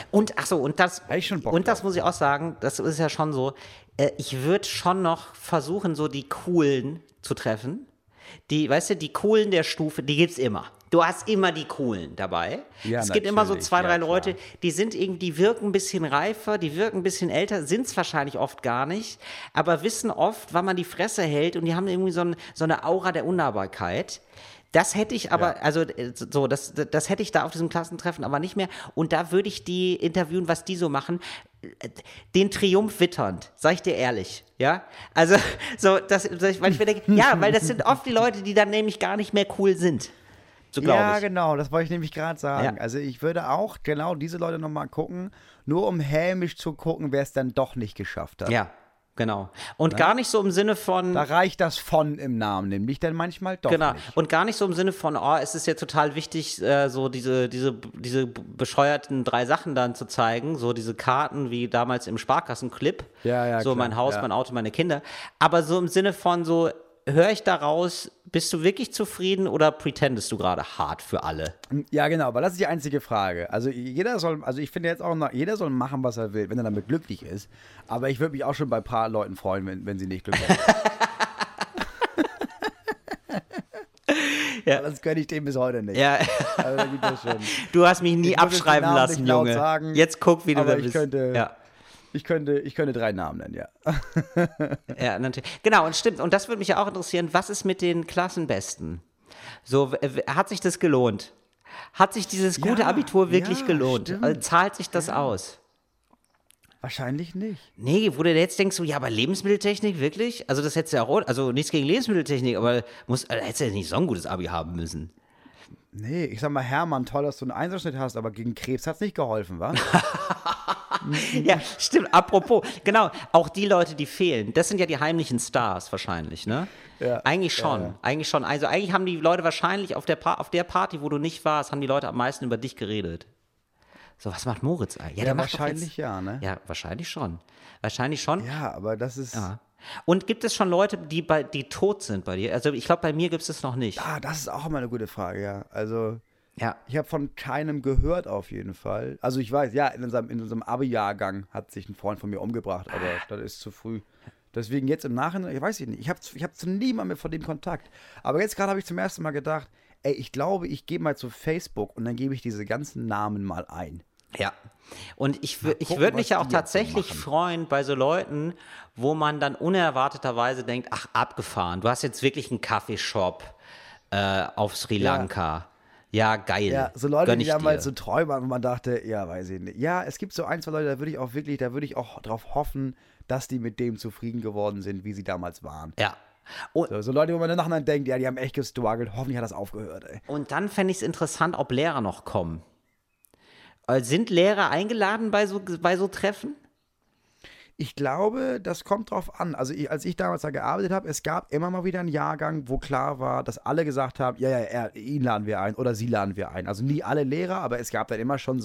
Und das muss ich auch sagen, das ist ja schon so, ich würde schon noch versuchen, so die Coolen zu treffen. Die Coolen der Stufe, die gibt's immer. Du hast immer die Coolen dabei. Ja, es gibt immer so 2, 3 Leute, die wirken ein bisschen reifer, die wirken ein bisschen älter, sind es wahrscheinlich oft gar nicht, aber wissen oft, wann man die Fresse hält und die haben irgendwie so eine Aura der Unnahbarkeit. Das hätte ich aber, das hätte ich da auf diesem Klassentreffen aber nicht mehr. Und da würde ich die interviewen, was die so machen. Den Triumph witternd, sag ich dir ehrlich. Ja, also, weil ich mir denke, weil das sind oft die Leute, die dann nämlich gar nicht mehr cool sind. So, ja, genau, das wollte ich nämlich gerade sagen. Ja. Also ich würde auch genau diese Leute nochmal gucken, nur um hämisch zu gucken, wer es dann doch nicht geschafft hat. Ja. Genau. Und gar nicht so im Sinne von... Da reicht das von im Namen, nämlich dann manchmal doch nicht. Und gar nicht so im Sinne von, es ist jetzt total wichtig, so diese bescheuerten 3 Sachen dann zu zeigen, so diese Karten wie damals im Sparkassenclip, so klar, mein Haus, mein Auto, meine Kinder. Aber so im Sinne von so, höre ich daraus, bist du wirklich zufrieden oder pretendest du gerade hart für alle? Ja, genau, aber das ist die einzige Frage. Also ich finde jetzt auch noch, jeder soll machen, was er will, wenn er damit glücklich ist. Aber ich würde mich auch schon bei ein paar Leuten freuen, wenn sie nicht glücklich sind. Ja. Das gönne ich dem bis heute nicht. Ja. Also, da gibt es schon. Du hast mich nie Ich würde abschreiben den Namen lassen, nicht laut Junge. sagen, Jetzt guck, wie du aber da ich bist. könnte- Ja. Ich könnte 3 Namen nennen, ja. Ja, natürlich. Genau, und stimmt. Und das würde mich ja auch interessieren, was ist mit den Klassenbesten? So, hat sich das gelohnt? Hat sich dieses gute Ja, Abitur wirklich ja, gelohnt? stimmt. Zahlt sich das aus? Wahrscheinlich nicht. Nee, wo du jetzt denkst, so, ja, aber Lebensmitteltechnik, wirklich? Also das hättest du ja auch, also nichts gegen Lebensmitteltechnik, aber hättest du ja nicht so ein gutes Abi haben müssen. Nee, ich sag mal, Hermann, toll, dass du einen Einserschnitt hast, aber gegen Krebs hat es nicht geholfen, wa? Ja, stimmt. Apropos, genau, auch die Leute, die fehlen, das sind ja die heimlichen Stars wahrscheinlich, ne? Ja. Eigentlich schon, Ja. eigentlich schon. Also eigentlich haben die Leute wahrscheinlich auf der Party, wo du nicht warst, haben die Leute am meisten über dich geredet. So, was macht Moritz eigentlich? Der macht doch wahrscheinlich jetzt, ja, ne? Ja, wahrscheinlich schon. Wahrscheinlich schon. Ja, aber das ist. Ja. Und gibt es schon Leute, die tot sind bei dir? Also ich glaube, bei mir gibt es das noch nicht. Ah, das ist auch immer eine gute Frage, ja. Also, Ja. ich habe von keinem gehört auf jeden Fall. Also ich weiß, ja, in unserem Abi-Jahrgang hat sich ein Freund von mir umgebracht, aber das ist zu früh. Deswegen jetzt im Nachhinein, ich weiß nicht, ich hab zu niemandem mehr von dem Kontakt. Aber jetzt gerade habe ich zum ersten Mal gedacht, ey, ich glaube, ich gehe mal zu Facebook und dann gebe ich diese ganzen Namen mal ein. Ja. Und ich gucken, würde mich was ja auch die jetzt so tatsächlich machen. freuen bei so Leuten, wo man dann unerwarteterweise denkt, ach, abgefahren, du hast jetzt wirklich einen Kaffeeshop auf Sri Lanka. Ja, geil. Ja, so Leute, Gönn die ich damals dir. so treu waren, wo man dachte, ja, weiß ich nicht. Ja, es gibt so ein, zwei Leute, da würde ich auch drauf hoffen, dass die mit dem zufrieden geworden sind, wie sie damals waren. Ja. Und, So Leute, wo man im Nachhinein denkt, ja, die haben echt gestruggelt, hoffentlich hat das aufgehört, ey. und dann fände ich es interessant, ob Lehrer noch kommen. Sind Lehrer eingeladen bei so Treffen? Ich glaube, das kommt drauf an. Also als ich damals da gearbeitet habe, es gab immer mal wieder einen Jahrgang, wo klar war, dass alle gesagt haben, ja, ihn laden wir ein oder sie laden wir ein. Also nie alle Lehrer, aber es gab dann immer schon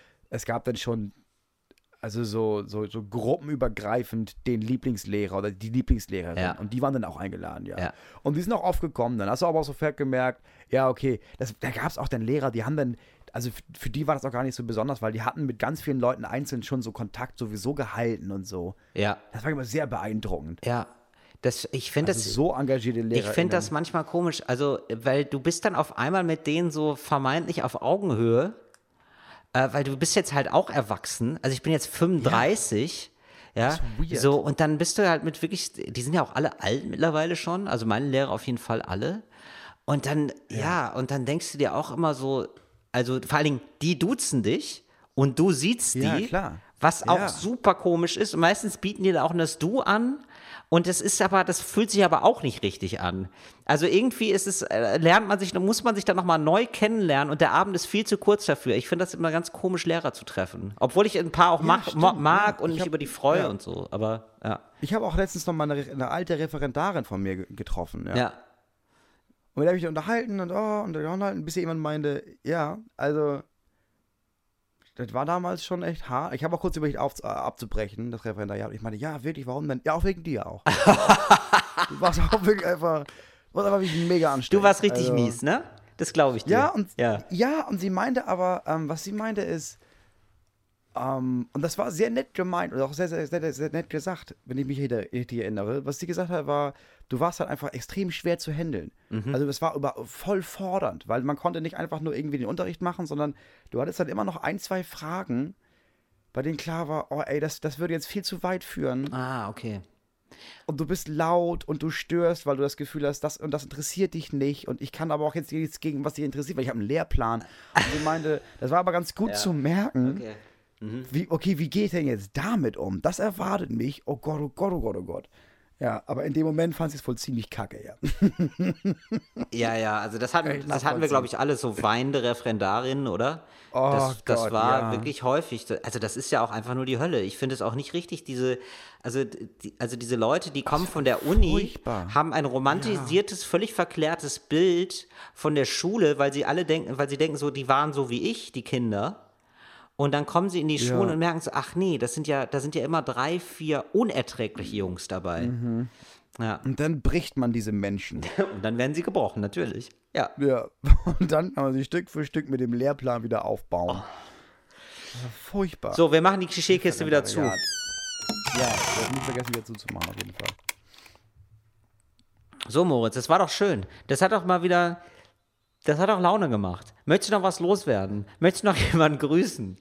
also so gruppenübergreifend den Lieblingslehrer oder die Lieblingslehrerin. Ja. Und die waren dann auch eingeladen, ja. Ja. Und die sind auch oft gekommen. Dann hast du aber auch sofort gemerkt, ja, okay, da gab es auch dann Lehrer, die haben dann, also für die war das auch gar nicht so besonders, weil die hatten mit ganz vielen Leuten einzeln schon so Kontakt sowieso gehalten und so. Ja. Das war immer sehr beeindruckend. Ja. Ich finde Also das. so engagierte Lehrer. Ich finde das manchmal komisch, also, weil du bist dann auf einmal mit denen so vermeintlich auf Augenhöhe, weil du bist jetzt halt auch erwachsen. Also ich bin jetzt 35, ja, weird. so, und dann bist du halt mit wirklich, die sind ja auch alle alt mittlerweile schon, also meine Lehrer auf jeden Fall alle. Und dann, und dann denkst du dir auch immer so, also vor allen Dingen, die duzen dich und du siehst die, Ja, klar. was auch Ja. super komisch ist. Und meistens bieten die da auch das Du an. Und das fühlt sich aber auch nicht richtig an. Also irgendwie ist es, muss man sich dann nochmal neu kennenlernen und der Abend ist viel zu kurz dafür. Ich finde das immer ganz komisch, Lehrer zu treffen. Obwohl ich ein paar auch mag stimmt, ja. und Ich mich hab- über die freue ja. und so. Aber ja. Ich habe auch letztens noch mal eine alte Referendarin von mir getroffen. Ja. Ja. Und mit der habe ich unterhalten und bis jemand meinte, ja, also das war damals schon echt hart. Ich habe auch kurz überlegt, abzubrechen, das Referendariat. Ich meinte, ja, wirklich, warum denn? Ja, auch wegen dir auch. Du warst auch wirklich einfach wirklich mega anstrengend. Du warst richtig Also, mies, ne? Das glaube ich dir. Und sie meinte aber, was sie meinte ist, und das war sehr nett gemeint und auch sehr, sehr, sehr, sehr nett gesagt, wenn ich mich richtig erinnere. Was sie gesagt hat, war, du warst halt einfach extrem schwer zu handeln. Also das war voll fordernd, weil man konnte nicht einfach nur irgendwie den Unterricht machen, sondern du hattest dann immer noch ein, zwei Fragen, bei denen klar war, oh ey, das würde jetzt viel zu weit führen. Ah, okay. Und du bist laut und du störst, weil du das Gefühl hast, das interessiert dich nicht. Und ich kann aber auch jetzt nichts gegen, was dich interessiert, weil ich habe einen Lehrplan. Und sie meinte, das war aber ganz gut zu merken, Okay. wie gehe ich denn jetzt damit um? Das erwartet mich. Oh Gott, oh Gott, oh Gott, oh Gott. Ja, aber in dem Moment fand sie es wohl ziemlich kacke, ja. Ja, also das hatten wir, glaube ich, alle so weinende Referendarinnen, oder? Oh das Gott, war ja. wirklich häufig. Also das ist ja auch einfach nur die Hölle. Ich finde es auch nicht richtig, diese Leute, die kommen von der Uni, furchtbar. haben ein romantisiertes, völlig verklärtes Bild von der Schule, weil sie denken so, die waren so wie ich, die Kinder. Und dann kommen sie in die Schule und merken so, ach nee, da sind ja immer 3, 4 unerträgliche Jungs dabei. Ja. Und dann bricht man diese Menschen. Und dann werden sie gebrochen, natürlich. Ja. Ja. Und dann kann man sie Stück für Stück mit dem Lehrplan wieder aufbauen. Furchtbar. So, wir machen die Klischeekiste wieder zu. Ja, wir haben nicht vergessen, wieder zuzumachen, auf jeden Fall. So, Moritz, das war doch schön. Das hat doch Laune gemacht. Möchtest du noch was loswerden? Möchtest du noch jemanden grüßen?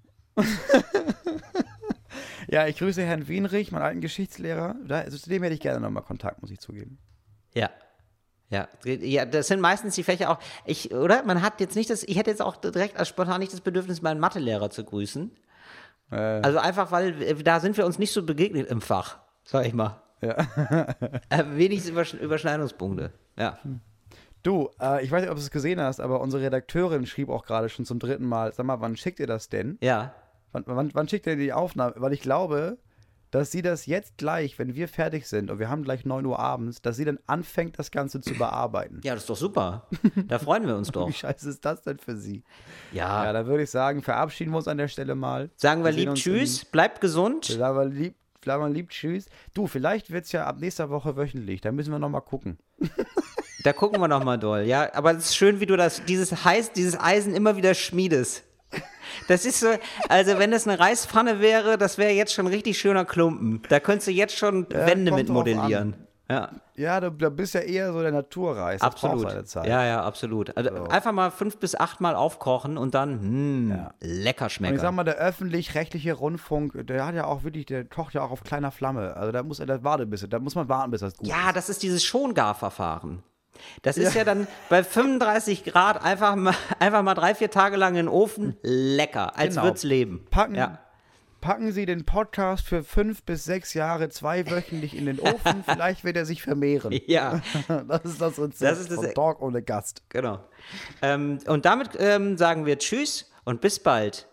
Ja, ich grüße Herrn Wienrich, meinen alten Geschichtslehrer. Zu dem hätte ich gerne nochmal Kontakt, muss ich zugeben. Ja. Ja, das sind meistens die Fächer auch. Man hat jetzt nicht ich hätte jetzt auch direkt spontan nicht das Bedürfnis, meinen Mathelehrer zu grüßen. Also einfach, weil da sind wir uns nicht so begegnet im Fach, sag ich mal. Ja. Wenig Überschneidungspunkte. Ja. Du, ich weiß nicht, ob du es gesehen hast, aber unsere Redakteurin schrieb auch gerade schon zum 3. Mal, sag mal, wann schickt ihr das denn? Ja. Wann schickt ihr die Aufnahme? Weil ich glaube, dass sie das jetzt gleich, wenn wir fertig sind und wir haben gleich 9 Uhr abends, dass sie dann anfängt, das Ganze zu bearbeiten. Ja, das ist doch super. Da freuen wir uns doch. Wie scheiße ist das denn für sie? Ja. Ja, da würde ich sagen, verabschieden wir uns an der Stelle mal. Sagen wir lieb Tschüss, bleibt gesund. Sagen wir lieb Tschüss. Du, vielleicht wird es ja ab nächster Woche wöchentlich, da müssen wir nochmal gucken. Da gucken wir nochmal doll, ja. Aber es ist schön, wie du dieses Eisen immer wieder schmiedest. Das ist so, also wenn das eine Reispfanne wäre, das wäre jetzt schon ein richtig schöner Klumpen. Da könntest du jetzt schon Wände mit modellieren. Ja, du bist ja eher so der Naturreis. Das absolut. braucht seine Zeit. Ja, absolut. Also einfach mal 5 bis 8 Mal aufkochen und dann, lecker schmecken. Und ich sag mal, der öffentlich-rechtliche Rundfunk, der kocht ja auch auf kleiner Flamme. Also da muss man warten, bis das gut ist. Ja, das ist dieses Schongarverfahren. Das ist ja dann bei 35 Grad einfach mal 3-4 Tage lang in den Ofen. Lecker, als würd's leben. Packen Sie den Podcast für 5 bis 6 Jahre 2-wöchentlich in den Ofen. Vielleicht wird er sich vermehren. Ja. Das ist das Rezept von Talk ohne Gast. Genau. Und damit sagen wir Tschüss und bis bald.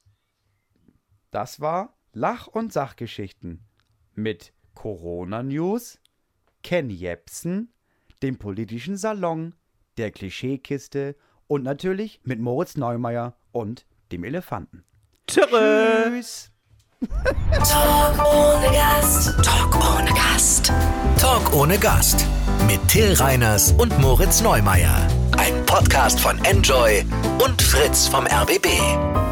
Das war Lach- und Sachgeschichten mit Corona-News, Ken Jepsen, dem politischen Salon, der Klischeekiste und natürlich mit Moritz Neumeier und dem Elefanten. Tschüss. Talk ohne Gast. Talk ohne Gast. Talk ohne Gast mit Till Reiners und Moritz Neumeier. Ein Podcast von Enjoy und Fritz vom RBB.